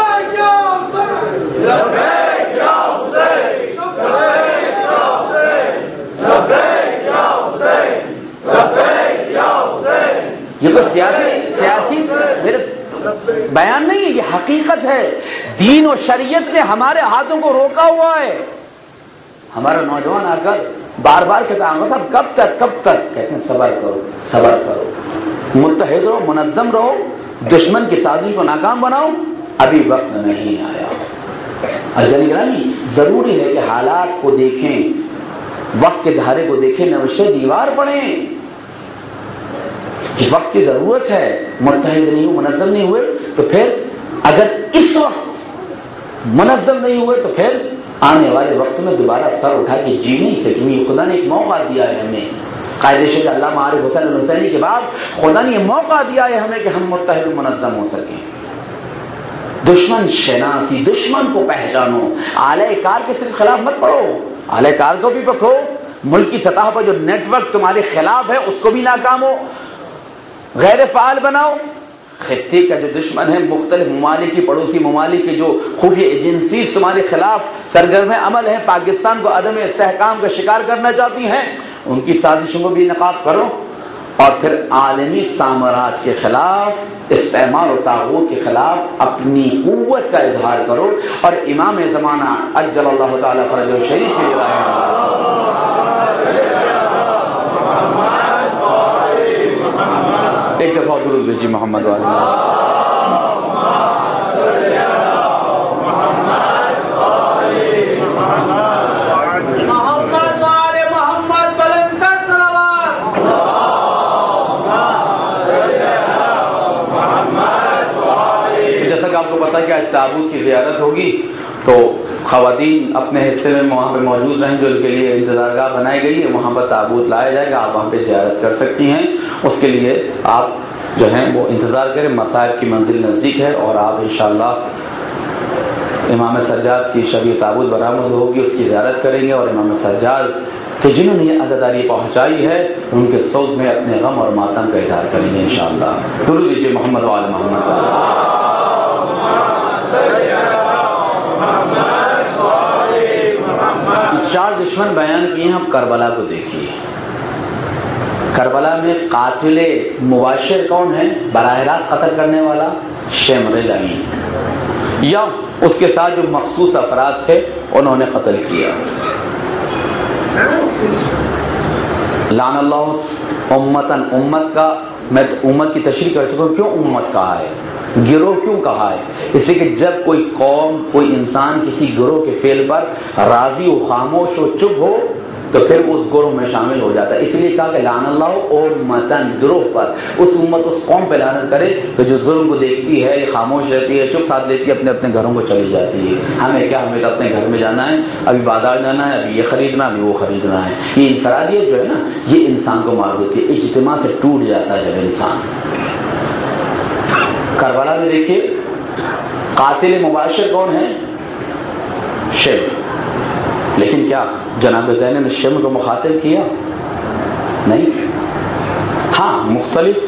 یہ کوئی سیاسی سیاسی میرے بیان نہیں ہے, یہ حقیقت ہے. دین و شریعت نے ہمارے ہاتھوں کو روکا ہوا ہے. ہمارا نوجوان آ کر بار بار کہتا ہے صاحب کب تک کب تک, کہتے ہیں صبر کرو صبر کرو, متحد رہو, منظم رہو, دشمن کی سازش کو ناکام بناؤ, ابھی وقت نہیں آیا. عزیزان گرامی, ضروری ہے کہ حالات کو دیکھیں, وقت کے دھارے کو دیکھیں, نوشتے دیوار پڑھیں. کہ وقت کی ضرورت ہے, متحد نہیں ہوئے, منظم نہیں ہوئے, تو پھر اگر اس وقت منظم نہیں ہوئے تو پھر آنے والے وقت میں دوبارہ سر اٹھا کے جی نہیں سکیں گے. خدا نے ایک موقع دیا ہے ہمیں, قائد شیخ علامہ عارف حسین الحسینی کے بعد خدا نے یہ موقع دیا ہے ہمیں کہ ہم متحد و منظم ہو سکیں. دشمن شناسی, دشمن کو پہچانو. اعلی کار کے صرف خلاف مت پڑھو, اعلی کار کو بھی پکڑو, ملک کی سطح پر جو نیٹ ورک تمہارے خلاف ہے اس کو بھی ناکام ہو, غیر فعال بناؤ. خطے کا جو دشمن ہے, مختلف ممالک کی, پڑوسی ممالک کی جو خفیہ ایجنسیز تمہارے خلاف سرگرم عمل ہیں, پاکستان کو عدم استحکام کا شکار کرنا چاہتی ہیں, ان کی سازشوں کو بھی نقاب کرو. اور پھر عالمی سامراج کے خلاف, استعمار و طاغوت کے خلاف اپنی قوت کا اظہار کرو. اور امام زمانہ عجل اللہ تعالی فرجہ شریف کی ایک دفعہ درود بھیجی محمد والی. جیسا کہ آپ کو پتا کہ آج تابوت کی زیارت ہوگی, تو خواتین اپنے حصے میں وہاں پہ موجود رہیں جو ان کے لیے انتظار گاہ بنائی گئی ہے، وہاں پر تابوت لایا جائے گا، آپ وہاں پہ زیارت کر سکتی ہیں. اس کے لیے آپ جو ہیں وہ انتظار کریں، مصائب کی منزل نزدیک ہے اور آپ انشاءاللہ امام سجاد کی شبیہ تابوت برآمد ہوگی، اس کی زیارت کریں گے اور امام سجاد کہ جنہوں نے یہ عزاداری پہنچائی ہے ان کے صوت میں اپنے غم اور ماتم کا اظہار کریں گے انشاءاللہ. درود دیجیے محمد و آل محمد. چار دشمن بیان کیے ہیں، اب کربلا کو دیکھیے. کربلا میں قاتل مباشر کون ہے؟ براہ راست قتل کرنے والا شمر الامین، یا اس کے ساتھ جو مخصوص افراد تھے انہوں نے قتل کیا. لعن اللہ امتن، امت کا میں امت کی تشریح کر چکا ہوں. کیوں امت کہا ہے، گروہ کیوں کہا ہے؟ اس لیے کہ جب کوئی قوم کوئی انسان کسی گروہ کے فعل پر راضی و خاموش و چپ ہو تو پھر وہ اس گروہ میں شامل ہو جاتا ہے. اس لیے کہا کہ لعن اللہ امتن، گروہ پر. اس امت اس قوم پہ لعنت کرے کہ جو ظلم کو دیکھتی ہے، خاموش رہتی ہے، چپ ساتھ لیتی ہے، اپنے اپنے گھروں کو چلی جاتی ہے. ہمیں کیا، ہمیں اپنے گھر میں جانا ہے، ابھی بازار جانا ہے، ابھی یہ خریدنا، ابھی وہ خریدنا ہے. یہ انفرادیت جو ہے نا، یہ انسان کو مار دیتی ہے. اجتماع سے ٹوٹ جاتا ہے جب انسان. کربلا میں دیکھیے قاتل مباشر کون ہے؟ شمر. لیکن کیا جناب زینب نے شمر کو مخاطب کیا؟ نہیں. ہاں مختلف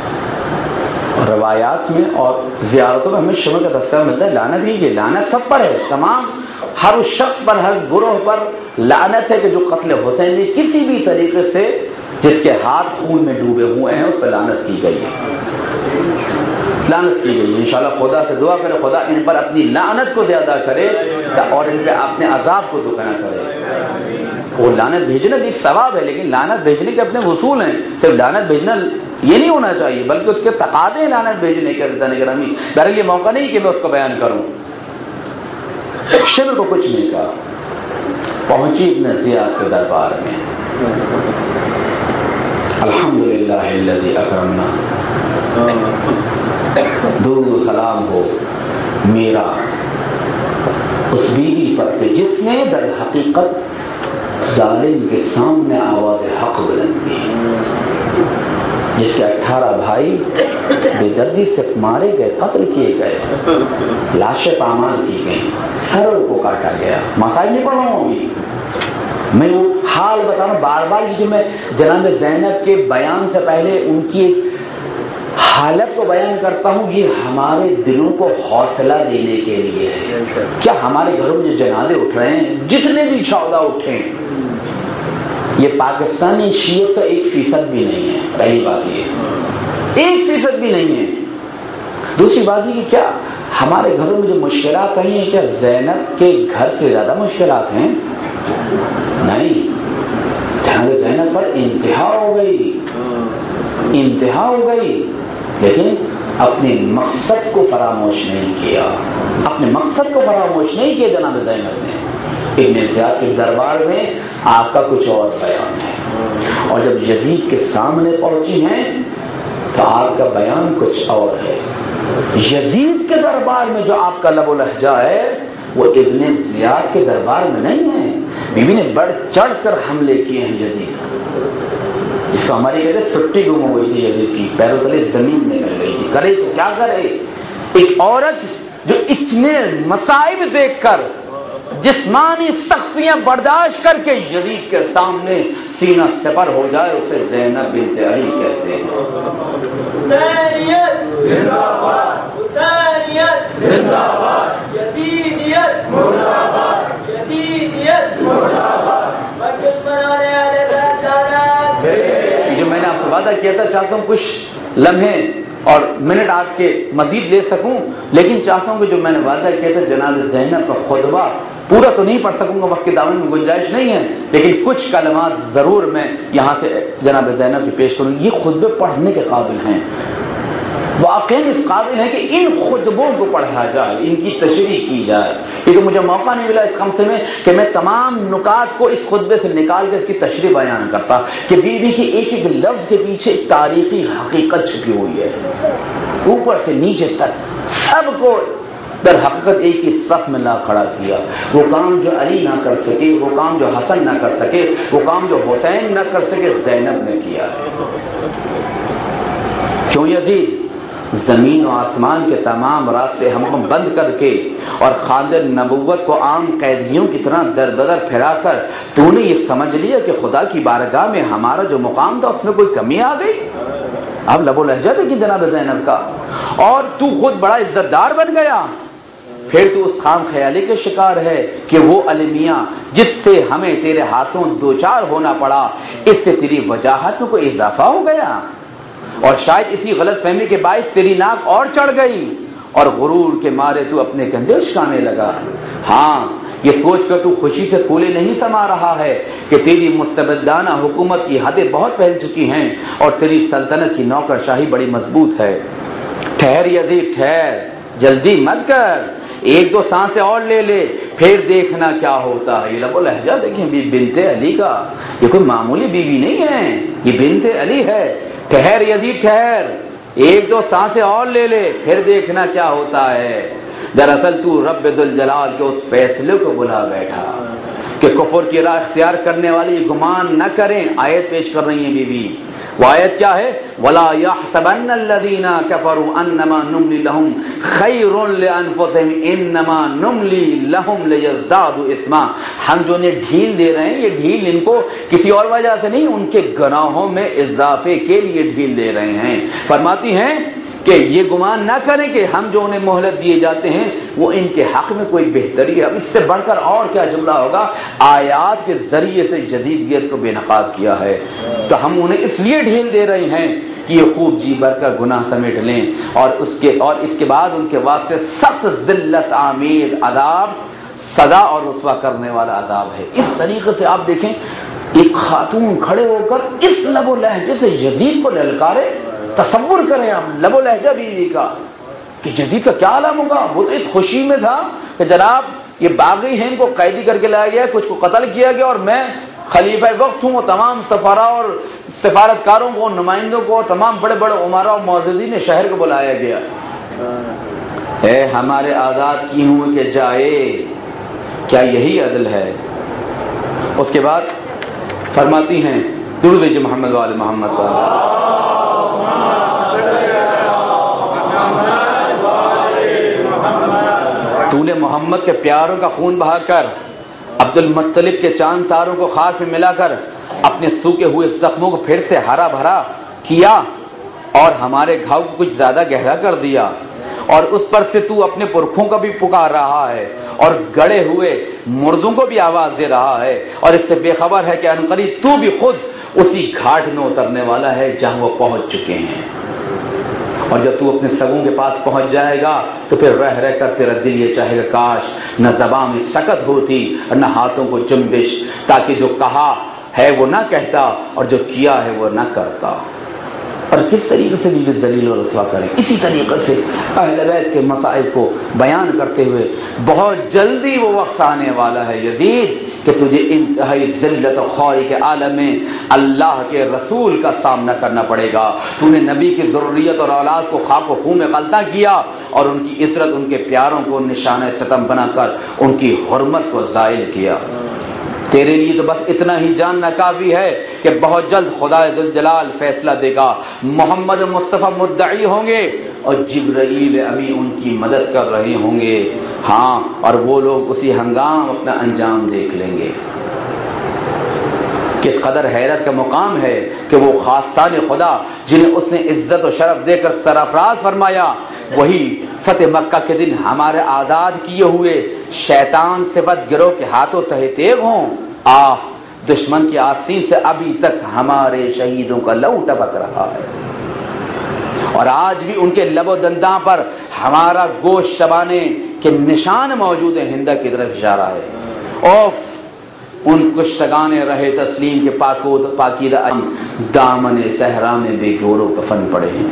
روایات میں اور زیارتوں میں ہمیں شمر کا تذکرہ ملتا ہے. لعنت ہی، یہ لعنت سب پر ہے، تمام ہر اس شخص پر، ہر گروہ پر لعنت ہے کہ جو قتل حسین میں کسی بھی طریقے سے جس کے ہاتھ خون میں ڈوبے ہوئے ہیں اس پر لعنت کی گئی ہے، لعنت کی گئی. انشاءاللہ خدا سے دعا کرے خدا ان پر اپنی لعنت کو زیادہ کرے اور ان پہ اپنے عذاب کو دگنا کرے. وہ لعنت بھیجنا بھی ایک ثواب ہے، لیکن لعنت بھیجنے کے اپنے اصول ہیں. صرف لعنت بھیجنا یہ نہیں ہونا چاہیے بلکہ اس کے تقاضے ہیں لعنت بھیجنے کے. گرامی بہرحال یہ موقع نہیں کہ میں اس کو بیان کروں. شمر کو کچھ نہیں کہا، پہنچی ابن زیاد کے دربار میں. الحمدللہ الذی اکرمنا، درود و سلام ہو میرا اس بیوی پر کہ جس نے در حقیقت ظالم کے سامنے آواز حق بلند کی، جس کے اٹھارہ بھائی بے دردی سے مارے گئے، قتل کیے گئے، لاشیں پامال کی گئیں، سروں کو کاٹا گیا. مسائل نہیں پڑھ رہا ہوں ابھی، میں وہ حال بتا رہا ہوں بار بار. جو میں جناب زینب کے بیان سے پہلے ان کی حالت کو بیان کرتا ہوں، یہ ہمارے دلوں کو حوصلہ دینے کے لیے ہے. کیا ہمارے گھروں میں جو جنازے اٹھ رہے ہیں، جتنے بھی چودہ اٹھیں، یہ پاکستانی شیعت کا ایک فیصد بھی نہیں ہے. پہلی بات یہ ایک فیصد بھی نہیں ہے. دوسری بات یہ کہ کیا ہمارے گھروں میں جو مشکلات آئی ہیں، کیا زینب کے گھر سے زیادہ مشکلات ہیں؟ نہیں. جناب زینب پر انتہا ہو گئی، انتہا ہو گئی، لیکن اپنے مقصد کو فراموش نہیں کیا. اپنے مقصد کو فراموش نہیں کیا جناب زینب نے. ابن زیاد کے دربار میں آپ کا کچھ اور بیان ہے، اور جب یزید کے سامنے پہنچی ہیں تو آپ کا بیان کچھ اور ہے. یزید کے دربار میں جو آپ کا لب و لہجہ ہے وہ ابن زیاد کے دربار میں نہیں ہے. بیوی نے بڑھ چڑھ کر حملے کیے ہیں یزید کو. اس کا ہماری کہتے سٹی گم ہو گئی تھی یزید کی، پیروں تلے زمین نکل گئی تھی. کرے تو کیا کرے؟ ایک عورت جو اتنے مصائب دیکھ کر، جسمانی سختیاں برداشت کر کے یزید کے سامنے سینہ سپر ہو جائے، اسے زینب بنت علی کہتے ہیں. حسینیت زندہ باد، حسینیت زندہ باد، یزیدیت مرد آباد، یزیدیت مرد آباد، اور دشمنان اہل بیت جانب. جو میں نے آپ سے وعدہ کیا تھا، چاہتا ہوں کچھ لمحے اور منٹ آپ کے مزید لے سکوں، لیکن چاہتا ہوں کہ جو میں نے وعدہ کیا تھا جناب زینب کا خطبہ پورا تو نہیں پڑھ سکوں گا، وقت کے دامن میں گنجائش نہیں ہے، لیکن کچھ کلمات ضرور میں یہاں سے جناب زینب کی پیش کروں. یہ خطبے پڑھنے کے قابل ہیں، واقعی اس قابل ہے کہ ان خطبوں کو پڑھا جائے، ان کی تشریح کی جائے. یہ تو مجھے موقع نہیں ملا اس خمسے میں کہ میں تمام نکات کو اس خطبے سے نکال کے اس کی تشریح بیان کرتا کہ بی بی کے ایک ایک لفظ کے پیچھے ایک تاریخی حقیقت چھپی ہوئی ہے، اوپر سے نیچے تک سب کو در حقیقت ایک ہی صف میں لا کھڑا کیا. وہ کام جو علی نہ کر سکے، وہ کام جو حسن نہ کر سکے، وہ کام جو حسین نہ کر سکے، زینب نے کیا ہے. کیوں یزید؟ زمین و آسمان کے تمام راستے ہم کو بند کر کے اور خاندر نبوت کو عام قیدیوں کی طرح در بدر پھیرا کر تو نے یہ سمجھ لیا کہ خدا کی بارگاہ میں ہمارا جو مقام تھا اس میں کوئی کمی آ گئی. اب لب و لہجہ دیکھیں جناب زینب کا، اور تو خود بڑا عزت دار بن گیا. پھر تو اس خام خیالی کے شکار ہے کہ وہ المیاں جس سے ہمیں تیرے ہاتھوں دوچار ہونا پڑا، اس سے تیری وجاہت میں کوئی اضافہ ہو گیا، اور شاید اسی غلط فہمی کے باعث تیری ناک اور چڑھ گئی اور غرور کے مارے تو اپنے کندھے اچکانے لگا. ہاں یہ سوچ کر تو خوشی سے پھولے نہیں سما رہا ہے کہ تیری مستبدانہ حکومت کی حدیں بہت پھیل چکی ہیں اور تیری سلطنت کی نوکر شاہی بڑی مضبوط ہے. ٹھہر یزید ٹھہر، جلدی مت کر، ایک دو سانسیں اور لے لے، پھر دیکھنا کیا ہوتا ہے. یہ لب و لہجہ دیکھیں بی بنت علی کا، یہ کوئی معمولی بیوی نہیں ہے، یہ بنت علی ہے. ٹھہر یزید ٹھہر، ایک دو سانسیں اور لے لے، پھر دیکھنا کیا ہوتا ہے. دراصل تو رب ذوالجلال کے اس فیصلے کو بلا بیٹھا کہ کفر کی راہ اختیار کرنے والے گمان نہ کریں. آیت پیش کر رہی ہیں بی بی. وہ آیت کیا ہے؟ وَلَا يَحْسَبَنَّ الَّذِينَ كَفَرُوا أَنَّمَا نُمْلِي لَهُمْ خَيْرٌ لِأَنفُسِهِمْ إِنَّمَا نُمْلِي لَهُمْ لِيَزْدَادُوا إِثْمًا. ہم جو انہیں ڈھیل دے رہے ہیں، یہ ڈھیل ان کو کسی اور وجہ سے نہیں، ان کے گناہوں میں اضافے کے لیے ڈھیل دے رہے ہیں. فرماتی ہیں کہ یہ گمان نہ کریں کہ ہم جو انہیں مہلت دیے جاتے ہیں وہ ان کے حق میں کوئی بہتری ہے. اب اس سے بڑھ کر اور کیا جملہ ہوگا؟ آیات کے ذریعے سے جزیدیت کو بے نقاب کیا ہے. تو ہم انہیں اس لیے ڈھیل دے رہے ہیں کہ یہ خوب جی بھر کر گناہ سمیٹ لیں، اور اس کے اور اس کے بعد ان کے واسطے سخت ذلت آمیز عذاب، سزا اور رسوا کرنے والا عذاب ہے. اس طریقے سے آپ دیکھیں ایک خاتون کھڑے ہو کر اس لب و لہجے سے یزید کو للکارے. تصور کریں آپ لب و لہجہ بیوی کا کہ یزید کا کیا عالم ہوگا. وہ تو اس خوشی میں تھا کہ جناب یہ باغی ہیں، ان کو قیدی کر کے لایا گیا، کچھ کو قتل کیا گیا، اور میں خلیفہ وقت ہوں. وہ تمام سفارا اور سفارتکاروں کو، نمائندوں کو، تمام بڑے بڑے عمرا اور معززین شہر کو بلایا گیا. اے ہمارے آزاد کی ہوں کہ جائے، کیا یہی عدل ہے؟ اس کے بعد فرماتی ہیں درود بھیجے محمد وآل محمد کا. تو نے محمد کے پیاروں کا خون بہا کر، عبد المطلب کے چاند تاروں کو خاک میں ملا کر اپنے سوکے ہوئے زخموں کو پھر سے ہرا بھرا کیا اور ہمارے گھاؤ کو کچھ زیادہ گہرا کر دیا، اور اس پر سے تو اپنے پرکھوں کا بھی پکار رہا ہے اور گڑے ہوئے مردوں کو بھی آواز دے رہا ہے، اور اس سے بے خبر ہے کہ عنقریب تو بھی خود اسی گھاٹ میں اترنے والا ہے جہاں وہ پہنچ چکے ہیں. اور جب تو اپنے سگوں کے پاس پہنچ جائے گا تو پھر رہ رہ کر تیرا دل یہ چاہے گا کاش نہ زبان میں سکت ہوتی اور نہ ہاتھوں کو جنبش، تاکہ جو کہا ہے وہ نہ کہتا اور جو کیا ہے وہ نہ کرتا. اور کس طریقے سے بھی ذلیل و رسوا کریں. اسی طریقے سے اہل بیت کے مصائب کو بیان کرتے ہوئے بہت جلدی وہ وقت آنے والا ہے یزید کہ تجھے انتہائی ذلت و خواری کے عالم میں اللہ کے رسول کا سامنا کرنا پڑے گا. تو نے نبی کی ضروریت اور اولاد کو خاک و خون میں غلطہ کیا اور ان کی عطرت، ان کے پیاروں کو نشانہ ستم بنا کر ان کی حرمت کو زائل کیا. تیرے لیے تو بس اتنا ہی جاننا کافی ہے کہ بہت جلد خدا ذوالجلال فیصلہ دے گا. محمد مصطفیٰ مدعی ہوں گے اور جبرائیل امی ان کی مدد کر رہے ہوں گے. ہاں، اور وہ لوگ اسی ہنگام اپنا انجام دیکھ لیں گے. کس قدر حیرت کا مقام ہے کہ وہ خاصان خدا جنہیں اس نے عزت و شرف دے کر سرافراز فرمایا، وہی فتح مکہ کے دن ہمارے آزاد کیے ہوئے شیطان صفت گروہ کے ہاتھوں تہے تیغ ہوں. آہ، دشمن کی آسین سے ابھی تک ہمارے شہیدوں کا لہو ٹپک رہا ہے، اور آج بھی ان کے لب و دنداں پر ہمارا گوشت چبانے کے نشان موجود ہیں. ہندہ کی طرف اشارہ ہے. اوف، ان کشتگان رہے تسلیم کے پاکود پاکیدہ دامن صحرا میں بے گورو کفن پڑے ہیں.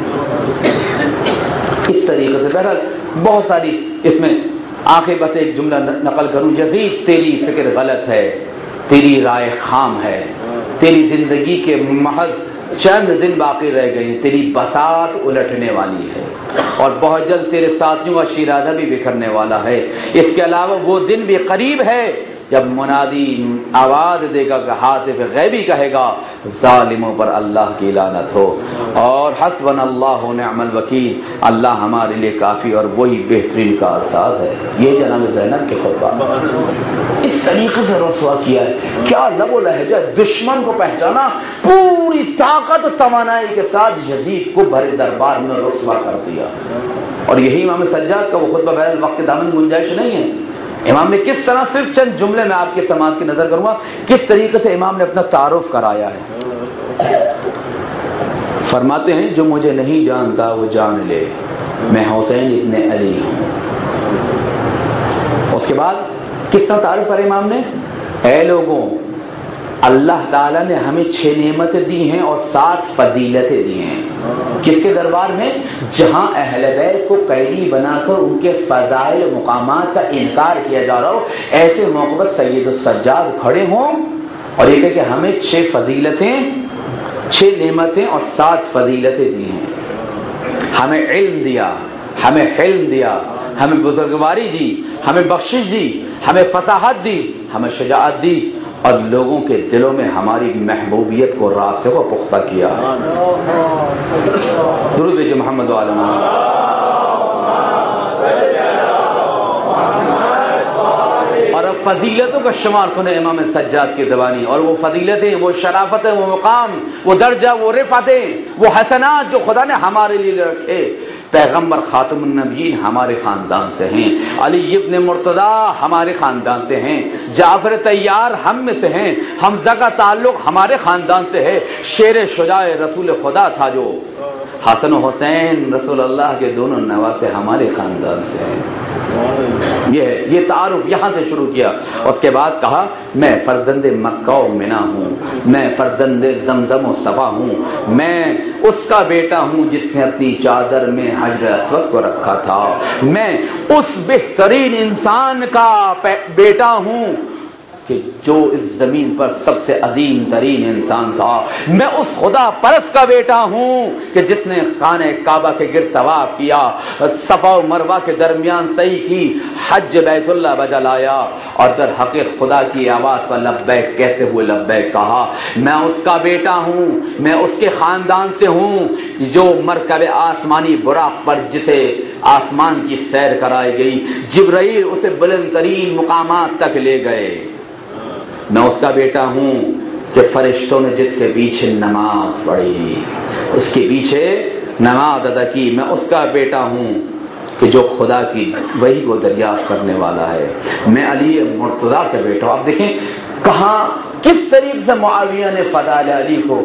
اس طریقے سے بہرحال بہت ساری اس میں آخر بس ایک جملہ نقل کروں. یزید تیری فکر غلط ہے، تیری رائے خام ہے، تیری زندگی کے محض چند دن باقی رہ گئی، تیری بساط الٹنے والی ہے اور بہت جلد تیرے ساتھیوں کا شیرازہ بھی بکھرنے والا ہے۔ اس کے علاوہ وہ دن بھی قریب ہے جب منادی آواز دے گا کہ ہاتف غیبی کہے گا ظالموں پر اللہ کی لعنت ہو، اور حسبنا اللہ نعم الوکیل، اللہ ہمارے لیے کافی اور وہی بہترین کارساز ہے۔ یہ جناب زینب کے خطبہ اس طریقے سے رسوا کیا ہے، کیا لب و لہجہ، دشمن کو پہچانا، پوری طاقت و توانائی کے ساتھ یزید کو بھرے دربار میں رسوا کر دیا۔ اور یہی امام سجاد کا وہ خطبہ، بہرحال وقت دامن گنجائش نہیں ہے، امام نے کس طرح، صرف چند جملے میں آپ کی سماعت کی نظر کروں گا، کس طریقے سے امام نے اپنا تعارف کرایا ہے۔ فرماتے ہیں جو مجھے نہیں جانتا وہ جان لے، میں حسین ابن علی ہوں۔ اس کے بعد کس طرح تعارف کرا امام نے؟ اے لوگوں، اللہ تعالیٰ نے ہمیں چھ نعمتیں دی ہیں اور سات فضیلتیں دی ہیں۔ کس کے دربار میں؟ جہاں اہل بیت کو قیدی بنا کر ان کے فضائل مقامات کا انکار کیا جا رہا ہو، ایسے موقع پر سید السجاد کھڑے ہوں اور یہ کہ ہمیں چھ فضیلتیں، چھ نعمتیں اور سات فضیلتیں دی ہیں۔ ہمیں علم دیا، ہمیں حلم دیا، ہمیں بزرگواری دی، ہمیں بخشش دی، ہمیں فصاحت دی، ہمیں شجاعت دی، اور لوگوں کے دلوں میں ہماری محبوبیت کو راسخ و پختہ کیا۔ درود بھیجو محمد و آل محمد۔ اور اب فضیلتوں کا شمار سنے امام سجاد کی زبانی، اور وہ فضیلتیں، وہ شرافتیں، وہ مقام، وہ درجہ، وہ رفعتیں، وہ حسنات جو خدا نے ہمارے لیے رکھے۔ پیغمبر خاتم النبیین ہمارے خاندان سے ہیں، علی ابن مرتضیٰ ہمارے خاندان سے ہیں، جعفر طیار ہم میں سے ہیں، حمزہ کا تعلق ہمارے خاندان سے ہے، شیر شجاع رسول خدا تھا جو حسن و حسین رسول اللہ کے دونوں نواسے ہمارے خاندان سے ہیں۔ یہ ہے، یہ تعارف یہاں سے شروع کیا۔ اس کے بعد کہا میں فرزند مکہ و منا ہوں، میں فرزند زمزم و صفا ہوں، میں اس کا بیٹا ہوں جس نے اپنی چادر میں حجر اسود کو رکھا تھا، میں اس بہترین انسان کا بیٹا ہوں کہ جو اس زمین پر سب سے عظیم ترین انسان تھا، میں اس خدا پرست کا بیٹا ہوں کہ جس نے خانہ کعبہ کے گرد طواف کیا، صفا و مروہ کے درمیان سعی کی، حج بیت اللہ بجا لایا اور در حقیقت خدا کی آواز پر لبیک کہتے ہوئے لبیک کہا۔ میں اس کا بیٹا ہوں، میں اس کے خاندان سے ہوں جو مرکب آسمانی براق پر جسے آسمان کی سیر کرائی گئی، جبرائیل اسے بلند ترین مقامات تک لے گئے۔ میں اس کا بیٹا ہوں کہ فرشتوں نے جس کے پیچھے نماز پڑھی، اس کے پیچھے نماز ادا کی۔ میں اس کا بیٹا ہوں کہ جو خدا کی وحی کو دریافت کرنے والا ہے۔ میں علی مرتضیٰ کا بیٹا ہوں۔ آپ دیکھیں کہاں کس طریقے سے معاویہ نے فضائل علی کو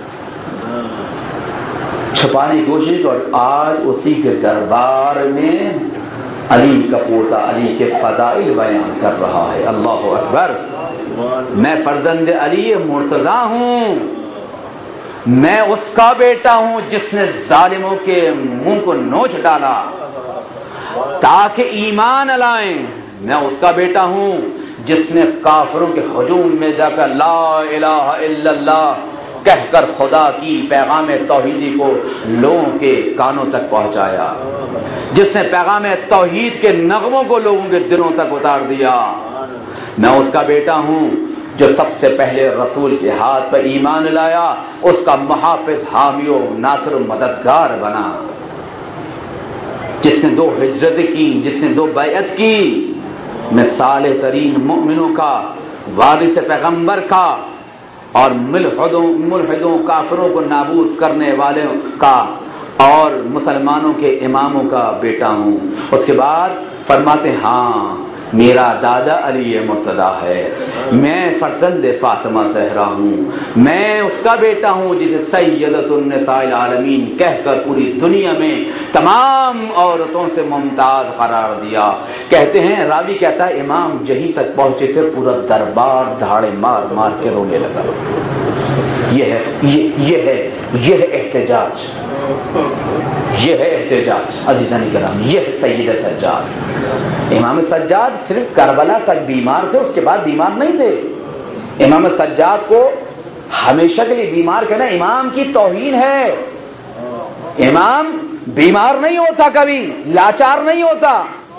چھپانے کی کوشش کی، اور آج اسی کے دربار میں علی کا پوتا علی کے فضائل بیان کر رہا ہے۔ اللہ اکبر۔ میں فرزند علی مرتضیٰ ہوں، میں اس کا بیٹا ہوں جس نے ظالموں کے منہ کو نوچ ڈالا تاکہ ایمان لائیں، میں اس کا بیٹا ہوں جس نے کافروں کے ہجوم میں جا کر لا الہ الا اللہ کہہ کر خدا کی پیغام توحیدی کو لوگوں کے کانوں تک پہنچایا، جس نے پیغام توحید کے نغموں کو لوگوں کے دلوں تک اتار دیا۔ میں اس کا بیٹا ہوں جو سب سے پہلے رسول کے ہاتھ پر ایمان لایا، اس کا محافظ، حامی و ناصر و مددگار بنا، جس نے دو ہجرت کی، جس نے دو بیعت کی۔ میں صالح ترین مؤمنوں کا، وارث پیغمبر کا، اور ملحدوں ملحدوں کافروں کو نابود کرنے والوں کا اور مسلمانوں کے اماموں کا بیٹا ہوں۔ اس کے بعد فرماتے ہاں میرا دادا علی مرتضیٰ ہے، میں فرزند فاطمہ زہرا ہوں، میں اس کا بیٹا ہوں جسے سیدۃ النساء العالمین کہہ کر پوری دنیا میں تمام عورتوں سے ممتاز قرار دیا۔ کہتے ہیں، راوی کہتا ہے امام جہیں تک پہنچے تھے پورا دربار دھاڑے مار مار کے رونے لگا۔ یہ ہے یہ, یہ ہے یہ ہے احتجاج، یہ ہے احتجاج عزیزان کرام، یہ ہے سید سجاد۔ امام سجاد صرف کربلا تک بیمار تھے، اس کے بعد بیمار نہیں تھے۔ امام سجاد کو ہمیشہ کے لیے بیمار کہنا امام کی توہین ہے. امام بیمار نہیں ہوتا، کبھی لاچار نہیں ہوتا.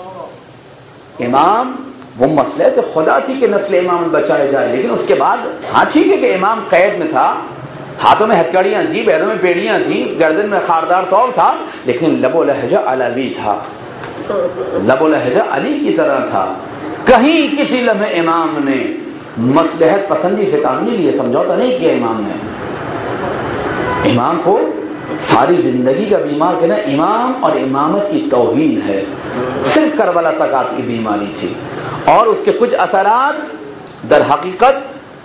امام وہ مصلحت خدا تھی کہ نسل امام بچائے جائے، لیکن اس کے بعد ہاں ٹھیک ہے کہ امام قید میں تھا، ہاتھوں میں ہتھکڑیاں تھیں، پیروں میں پیڑیاں تھیں، گردن میں خاردار طور تھا، لیکن لب و لہجہ علوی تھا، لب و لہجہ علی کی طرح تھا. کہیں کسی لمحے امام نے مصلحت پسندی سے کام نہیں لیا، سمجھوتا نہیں کیا امام نے. امام کو ساری زندگی کا بیمار کہنا امام اور امامت کی توہین ہے. صرف کربلا تک آپ کی بیماری تھی، اور اس کے کچھ اثرات در حقیقت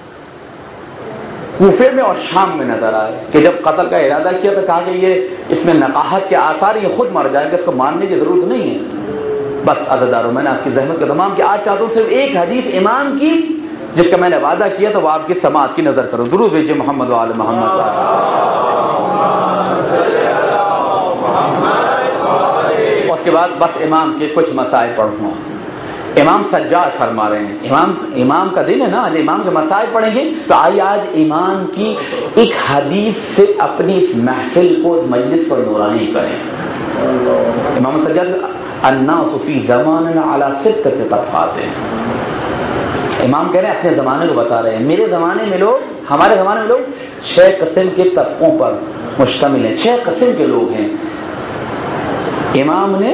کوفے میں اور شام میں نظر آئے کہ جب قتل کا ارادہ کیا تو کہا کہ یہ اس میں نقاہت کے آثار، یہ خود مر جائے گا، اس کو ماننے کی ضرورت نہیں ہے. بس عزیزانو، میں نے آپ کی زحمت کا تمام کہ آج چاہتا ہوں صرف ایک حدیث امام کی جس کا میں نے وعدہ کیا تو وہ آپ کی سماعت کی نظر کروں. درود بھیجئے محمد وآل محمد. اس کے بعد بس امام کے کچھ مسائل پڑھوں. امام سجاد فرما رہے ہیں، امام امام کا دن ہے نا، آج امام کے مسائل پڑھیں گے. تو آئیے آج امام کی ایک حدیث سے اپنی اس محفل کو، اس مجلس کو نورانی کریں. امام سجاد الناس فی زماننا علی ستۃ طبقات. امام کہہ رہے ہیں اپنے زمانے کو بتا رہے ہیں، میرے زمانے میں لوگ، ہمارے زمانے میں لوگ چھ قسم کے طبقوں پر مشتمل ہیں، چھ قسم کے لوگ ہیں. امام نے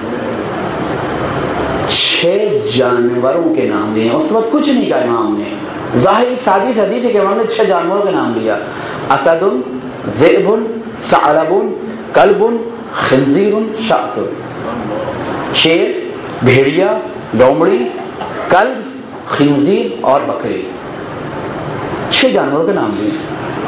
چھ جانوروں کے نام لیے ہیں، اس کے بعد کچھ نہیں کہا امام نے. ظاہر سادی سے حدیث ہے کہ امام نے چھ جانوروں کے نام لیا: اسد، ذئب، ثعلب، کلب، خنزیر، شاۃ. شیر، بھیڑیا، لومڑی، کلب، خنزیر اور بکری. چھ جانوروں کے نام لیے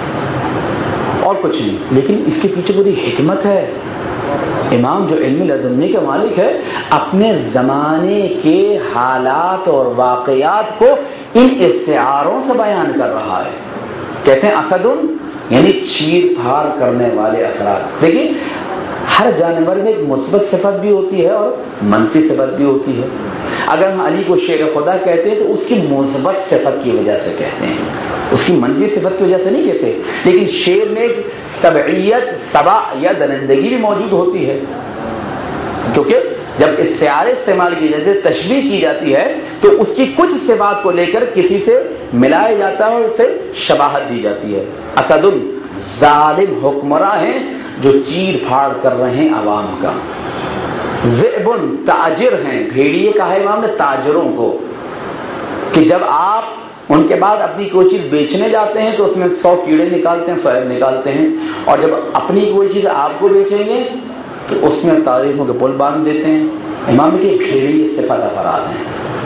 اور کچھ نہیں، لیکن اس کے پیچھے پوری حکمت ہے. امام جو علم لدنی کا مالک ہے، اپنے زمانے کے حالات اور واقعات کو ان استعاروں سے بیان کر رہا ہے. کہتے ہیں اسد یعنی چیر پھاڑ کرنے والے افراد. دیکھیں ہر جانور میں ایک مثبت صفت بھی ہوتی ہے اور منفی صفت بھی ہوتی ہے. اگر ہم علی کو شیر خدا کہتے ہیں تو اس کی مثبت صفت کی وجہ سے کہتے ہیں، اس کی منفی صفت کی وجہ سے نہیں کہتے. لیکن شیر میں ایک سبعیت، سبع یا درندگی بھی موجود ہوتی ہے، کیونکہ جب استعارے استعمال کی جاتی ہے، تشبیہ کی جاتی ہے، تو اس کی کچھ صفات کو لے کر کسی سے ملایا جاتا ہے اور اسے شباہت دی جاتی ہے. اسد ظالم حکمراں ہیں جو چیر پھاڑ کر رہے ہیں عوام کا. ذئب تاجر ہیں، بھیڑیے کہا ہے امام نے تاجروں کو کہ جب آپ ان کے بعد اپنی کوئی چیز بیچنے جاتے ہیں تو اس میں سو کیڑے نکالتے ہیں، سو عیب نکالتے ہیں، اور جب اپنی کوئی چیز آپ کو بیچیں گے تو اس میں تعریفوں کے پل باندھ دیتے ہیں. امام کے بھیڑیے صفت افراد ہیں،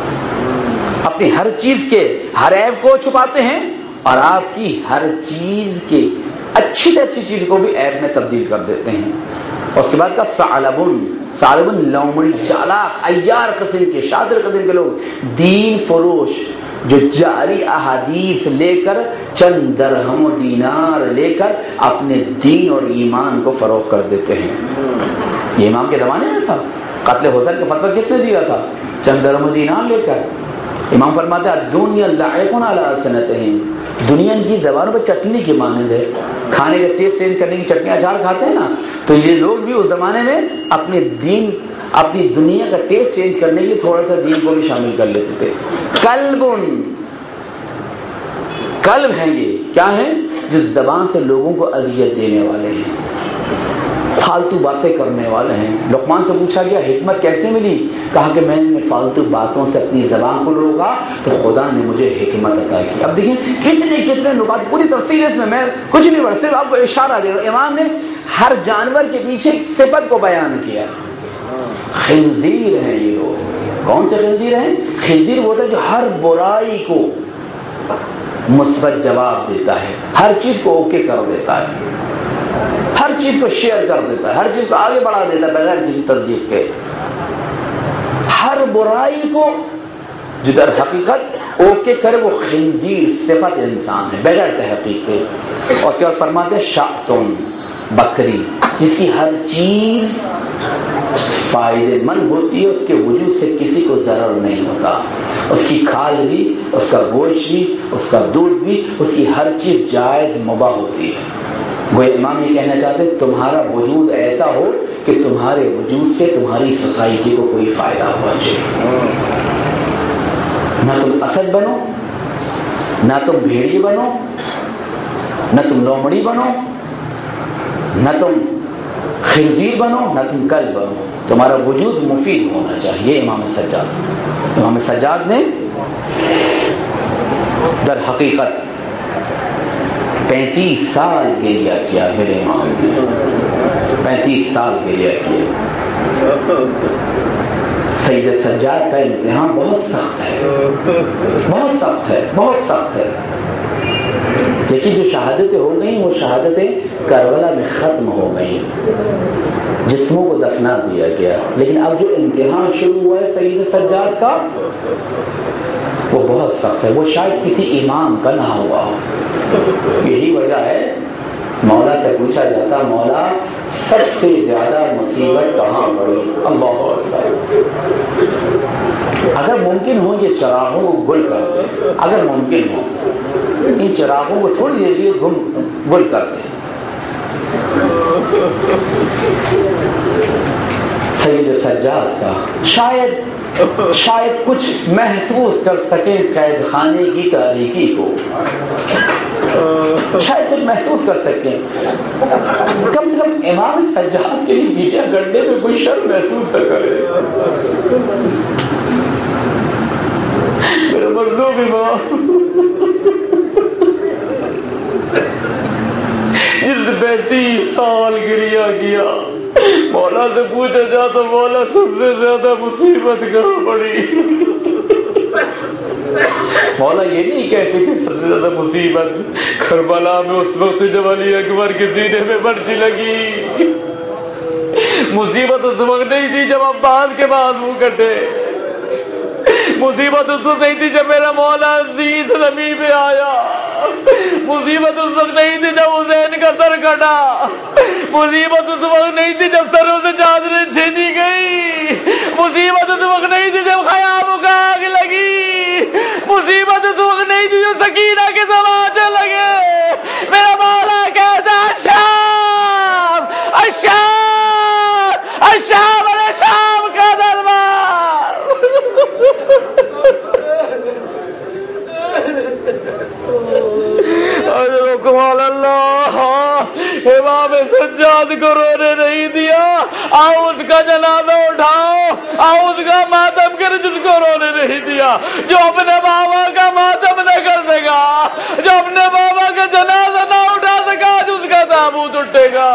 اپنی ہر چیز کے ہر عیب کو چھپاتے ہیں اور آپ کی ہر چیز کے اچھی سے اچھی چیز کو بھی عیب میں تبدیل کر دیتے ہیں. اس کے بعد کا ثعلبن، ثعلبن لومڑی، چالاک، عیار قسم کے، شادر قسم کے لوگ، دین فروش جو جعلی احادیث لے کر، چند درہم و دینار لے کر اپنے دین اور ایمان کو فروغ کر دیتے ہیں. یہ امام کے زمانے میں تھا. قتل حسین کا فتویٰ کس نے دیا تھا؟ چند درہم و دینار لے کر. امام فرماتے ہیں الدنیا لعب علی السنتہم، دنیا ان کی زبانوں پر چٹنی کی مانند ہے. کھانے کا ٹیسٹ چینج کرنے کی چٹنی اچار کھاتے ہیں نا، تو یہ لوگ بھی اس زمانے میں اپنے دین، اپنی دنیا کا ٹیسٹ چینج کرنے کے لیے تھوڑا سا دین کو بھی شامل کر لیتے تھے. کلب، کلب ہیں یہ کیا ہیں؟ جو زبان سے لوگوں کو اذیت دینے والے ہیں، فالتو باتیں کرنے والے ہیں. لقمان سے پوچھا گیا حکمت کیسے ملی؟ کہا کہ میں نے فالتو باتوں سے اپنی زبان کو روکا تو خدا نے مجھے حکمت عطا کی. اب دیکھیں کتنے کتنے نکات، پوری تفصیل اس میں میں کچھ نہیں بڑھ، صرف آپ کو اشارہ دے رہا ہوں. امام نے ہر جانور کے پیچھے ایک صفت کو بیان کیا. خنزیر ہیں یہ لوگ. کون سے خنزیر ہیں؟ خنزیر وہ ہوتا ہے جو ہر برائی کو مثبت جواب دیتا ہے، ہر چیز کو اوکے کر دیتا ہے، ہر چیز کو شیئر کر دیتا ہے، ہر چیز کو آگے بڑھا دیتا ہے بغیر کسی تصدیق کے. ہر برائی کو جو در حقیقت اوکے کرے وہ خنزیر صفت انسان ہے بغیر تحقیق کے. اور اس کے بعد فرماتے ہیں شاۃ، بکری، جس کی ہر چیز فائدے مند ہوتی ہے، اس کے وجود سے کسی کو ضرر نہیں ہوتا، اس کی کھال بھی، اس کا گوشت بھی، اس کا دودھ بھی، اس کی ہر چیز جائز مباح ہوتی ہے۔ وہ امام یہ کہنا چاہتے تمہارا وجود ایسا ہو کہ تمہارے وجود سے تمہاری سوسائٹی کو کوئی فائدہ پہنچے، نہ تم اسد بنو، نہ تم بھیڑیے بنو، نہ تم لومڑی بنو، نہ تم خنزیر بنو، نہ تم کلب بنو، تمہارا وجود مفید ہونا چاہیے۔ امام سجاد امام سجاد نے در حقیقت پینتیس سال گریہ کیا، میرے امام نے پینتیس سال گریہ کیا۔ سید سجاد کا امتحان بہت سخت ہے، بہت سخت ہے، بہت سخت ہے۔ دیکھیے جو شہادتیں ہو گئیں وہ شہادتیں کربلا میں ختم ہو گئیں، جسموں کو دفنا دیا گیا، لیکن اب جو امتحان شروع ہوا ہے سید سجاد کا وہ بہت سخت ہے، وہ شاید کسی امام کا نہ ہوا ہو۔ یہی وجہ ہے مولا سے پوچھا جاتا مولا سب سے زیادہ مصیبت کہاں پڑی؟ اللہ اکبر۔ اگر ممکن ہو یہ چراغوں کو گل کر دے، اگر ممکن ہو ان چراغوں کو تھوڑی دیر لیے گل کر دے۔ سید سجاد کا شاید شاید کچھ محسوس کر سکیں قید خانے کی تاریکی کو، شاید کچھ محسوس کر سکیں، کم سے کم امام سجاد کے لیے میڈیا گڈھے میں کوئی شرم محسوس نہ کرے۔ میرا مظلوم امام جس پینتیس سال گریہ کیا، مولا سے پوچھا جاتا مولا سب سے زیادہ مصیبت کہاں پڑی؟ مولا یہ نہیں کہتے کہ سب سے زیادہ مصیبت کربلا میں اس وقت جب علی اکبر کے سینے میں برچی لگی، مصیبت اس وقت نہیں تھی جب عباس کے بعد منہ کٹے، مصیبت اس وقت نہیں تھی جب میرا مولا عزیز زمین پہ آیا، مصیبت اس وقت نہیں تھی جب حسین کا سر کٹا، مصیبت اس وقت نہیں تھی جب سروں سے چادریں چھینی گئی، مصیبت اس وقت نہیں تھی جب خیاموں کا آگ لگی، مصیبت اس وقت نہیں تھی جو سکینہ کے تماچے لگے۔ میرا مولا کہتا الشام الشام الشام ارے شام کا دربار۔ کمال اللہ، امام سجاد کو رونے نہیں دیا، آؤ اس کا جنازہ اٹھاؤ، آؤ اس کا ماتم کر جس کو رونے نہیں دیا، جو اپنے بابا کا ماتم نہ کر سکا، جو اپنے بابا کا جنازہ نہ اٹھا سکا، جو اس کا تابوت اٹھے گا۔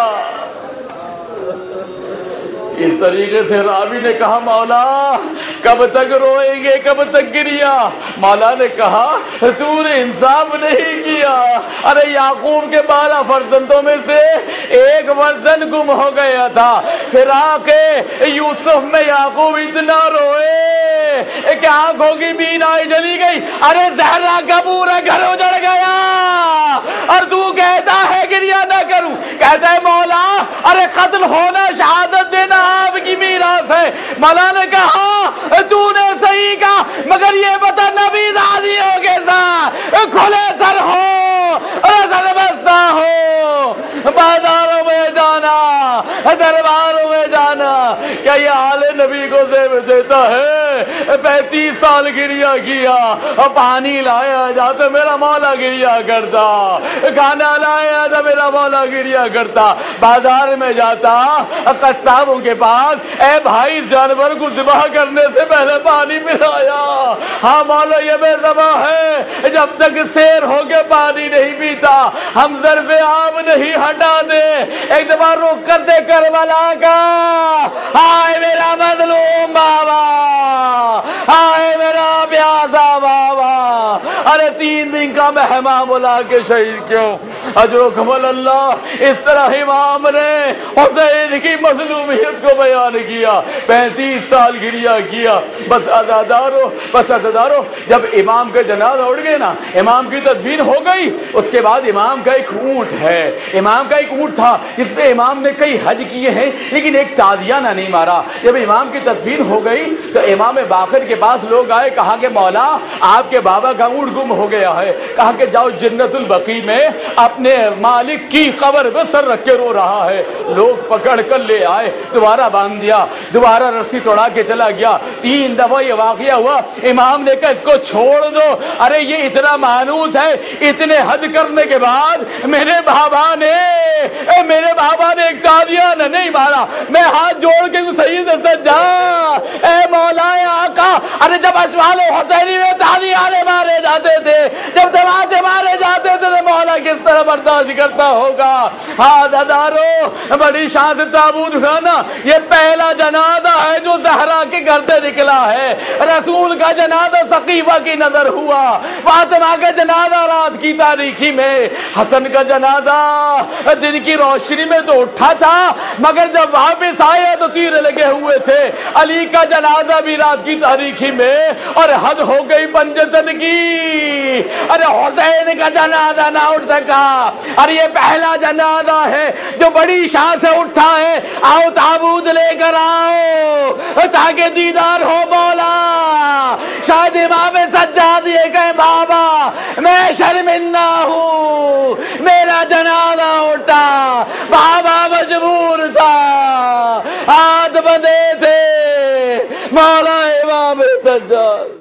اس طریقے سے راوی نے کہا مولا کب تک روئیں گے، کب تک گریا؟ مولا نے کہا تو نے انصاف نہیں کیا، ارے یعقوب کے بارہ فرزندوں میں سے ایک فرزند گم ہو گیا تھا، فراق یوسف میں یعقوب اتنا روئے کہ آنکھوں کی بینائی چلی گئی، ارے زہرا کا پورا گھر اجڑ گیا اور تو کہتا ہے گریا نہ کروں؟ کہتا ہے مولا ارے قتل ہونا شہادت دینا آپ کی میراث ہے۔ مولا نے کہا تو نے صحیح کہا، مگر یہ بتا نبی دادیوں کے ساتھ کھلے سر ہو اور سر بستہ ہو، بازاروں میں جانا، درباروں میں جانا، کیا یہ حال نبی کو زیب دیتا ہے؟ پینتیس سال گریا کیا، پانی لایا جاتا میرا مولا گریا کرتا، کھانا لایا جاتا میرا مولا گریا کرتا، بازار میں جاتا قصابوں کے پاس، اے بھائی جانور کو ذبح کرنے سے پہلے پانی پلایا، ہاں مولا یہ بے ذبح ہے، جب تک سیر ہو کے پانی نہیں پیتا ہم ظرف آب نہیں ہٹا دے۔ ایک دفعہ روک کر دے کربلا کا، ہائے میرا مظلوم بابا، ہائے میرا پیاسا بابا، ارے تین دن کا مہمان بلا کے شہید کیوں؟ اجرکم اللہ۔ اس طرح امام نے حسین کی مظلومیت کو بیان کیا، پینتیس سال گریا کیا۔ بس عزادارو بس عزادارو جب امام کا جنازہ اٹھ گئے نا، امام کی تدفین ہو گئی، اس کے بعد امام کا ایک اونٹ ہے، امام کا ایک اونٹ تھا جس پہ امام نے کئی حج کیے ہیں لیکن ایک تازیانہ نہیں مارا۔ جب امام کی تدفین ہو گئی تو امام باقر کے پاس لوگ آئے، کہا کہ مولا آپ کے بابا کا اونٹ گم ہو گیا ہے۔ کہا کہ جاؤ جنت البقیع میں اپنے مالک کی قبر پہ سر رکھ کے رو رہا ہے۔ لوگ پکڑ کر لے آئے، دوبارہ باندھ دیا، دوبارہ رسی توڑا کے چلا گیا۔ تین دفعہ یہ واقعہ ہوا، امام نے کہا اس کو چھوڑ دو، ارے یہ اتنا مانوس ہے، اتنے حج کرنے کے بعد میرے بابا نے اے میرے بابا نے ایک تازیانہ نہیں مارا۔ میں ہاتھ جوڑ کے صحیح سے سجا، اے مولا آقا، ارے جب اجوال حسینی میں تازیانے مارے جاتے تھے، جب تماچے مارے جاتے تھے تو مولا کس طرح برداشت کرتا ہوگا؟ ہاں دادارو، بڑی شان سے تابوت اٹھانا یہ پہلا جنازہ ہے جو زہرا کے گھر سے نکلا ہے۔ رسول کا جنازہ ثقیفہ کی نظر ہوا، فاطمہ کا جنازہ رات کی تاریکی میں، حسن کا جنازہ دن کی روشنی میں تو اٹھا تھا مگر جب واپس آئے تو تیر لگے ہوئے تھے۔ علی کا جنازہ بھی رات کی تاریکی میں، اور حد ہو گئی پنجتن کی، ارے حسین کا جنازہ نہ اٹھ سکا۔ اور یہ پہلا جنازہ ہے جو بڑی شان سے اٹھا ہے۔ آؤ تابوت لے کر آؤ تاکہ دیدار ہو مولا۔ شاید امام سجاد یہ کہیں بابا میں شرمندہ ہوں، میرا جنازہ اٹھا، بابا مجبور تھا، ہاتھ بندھے تھے مولا امام سجاد۔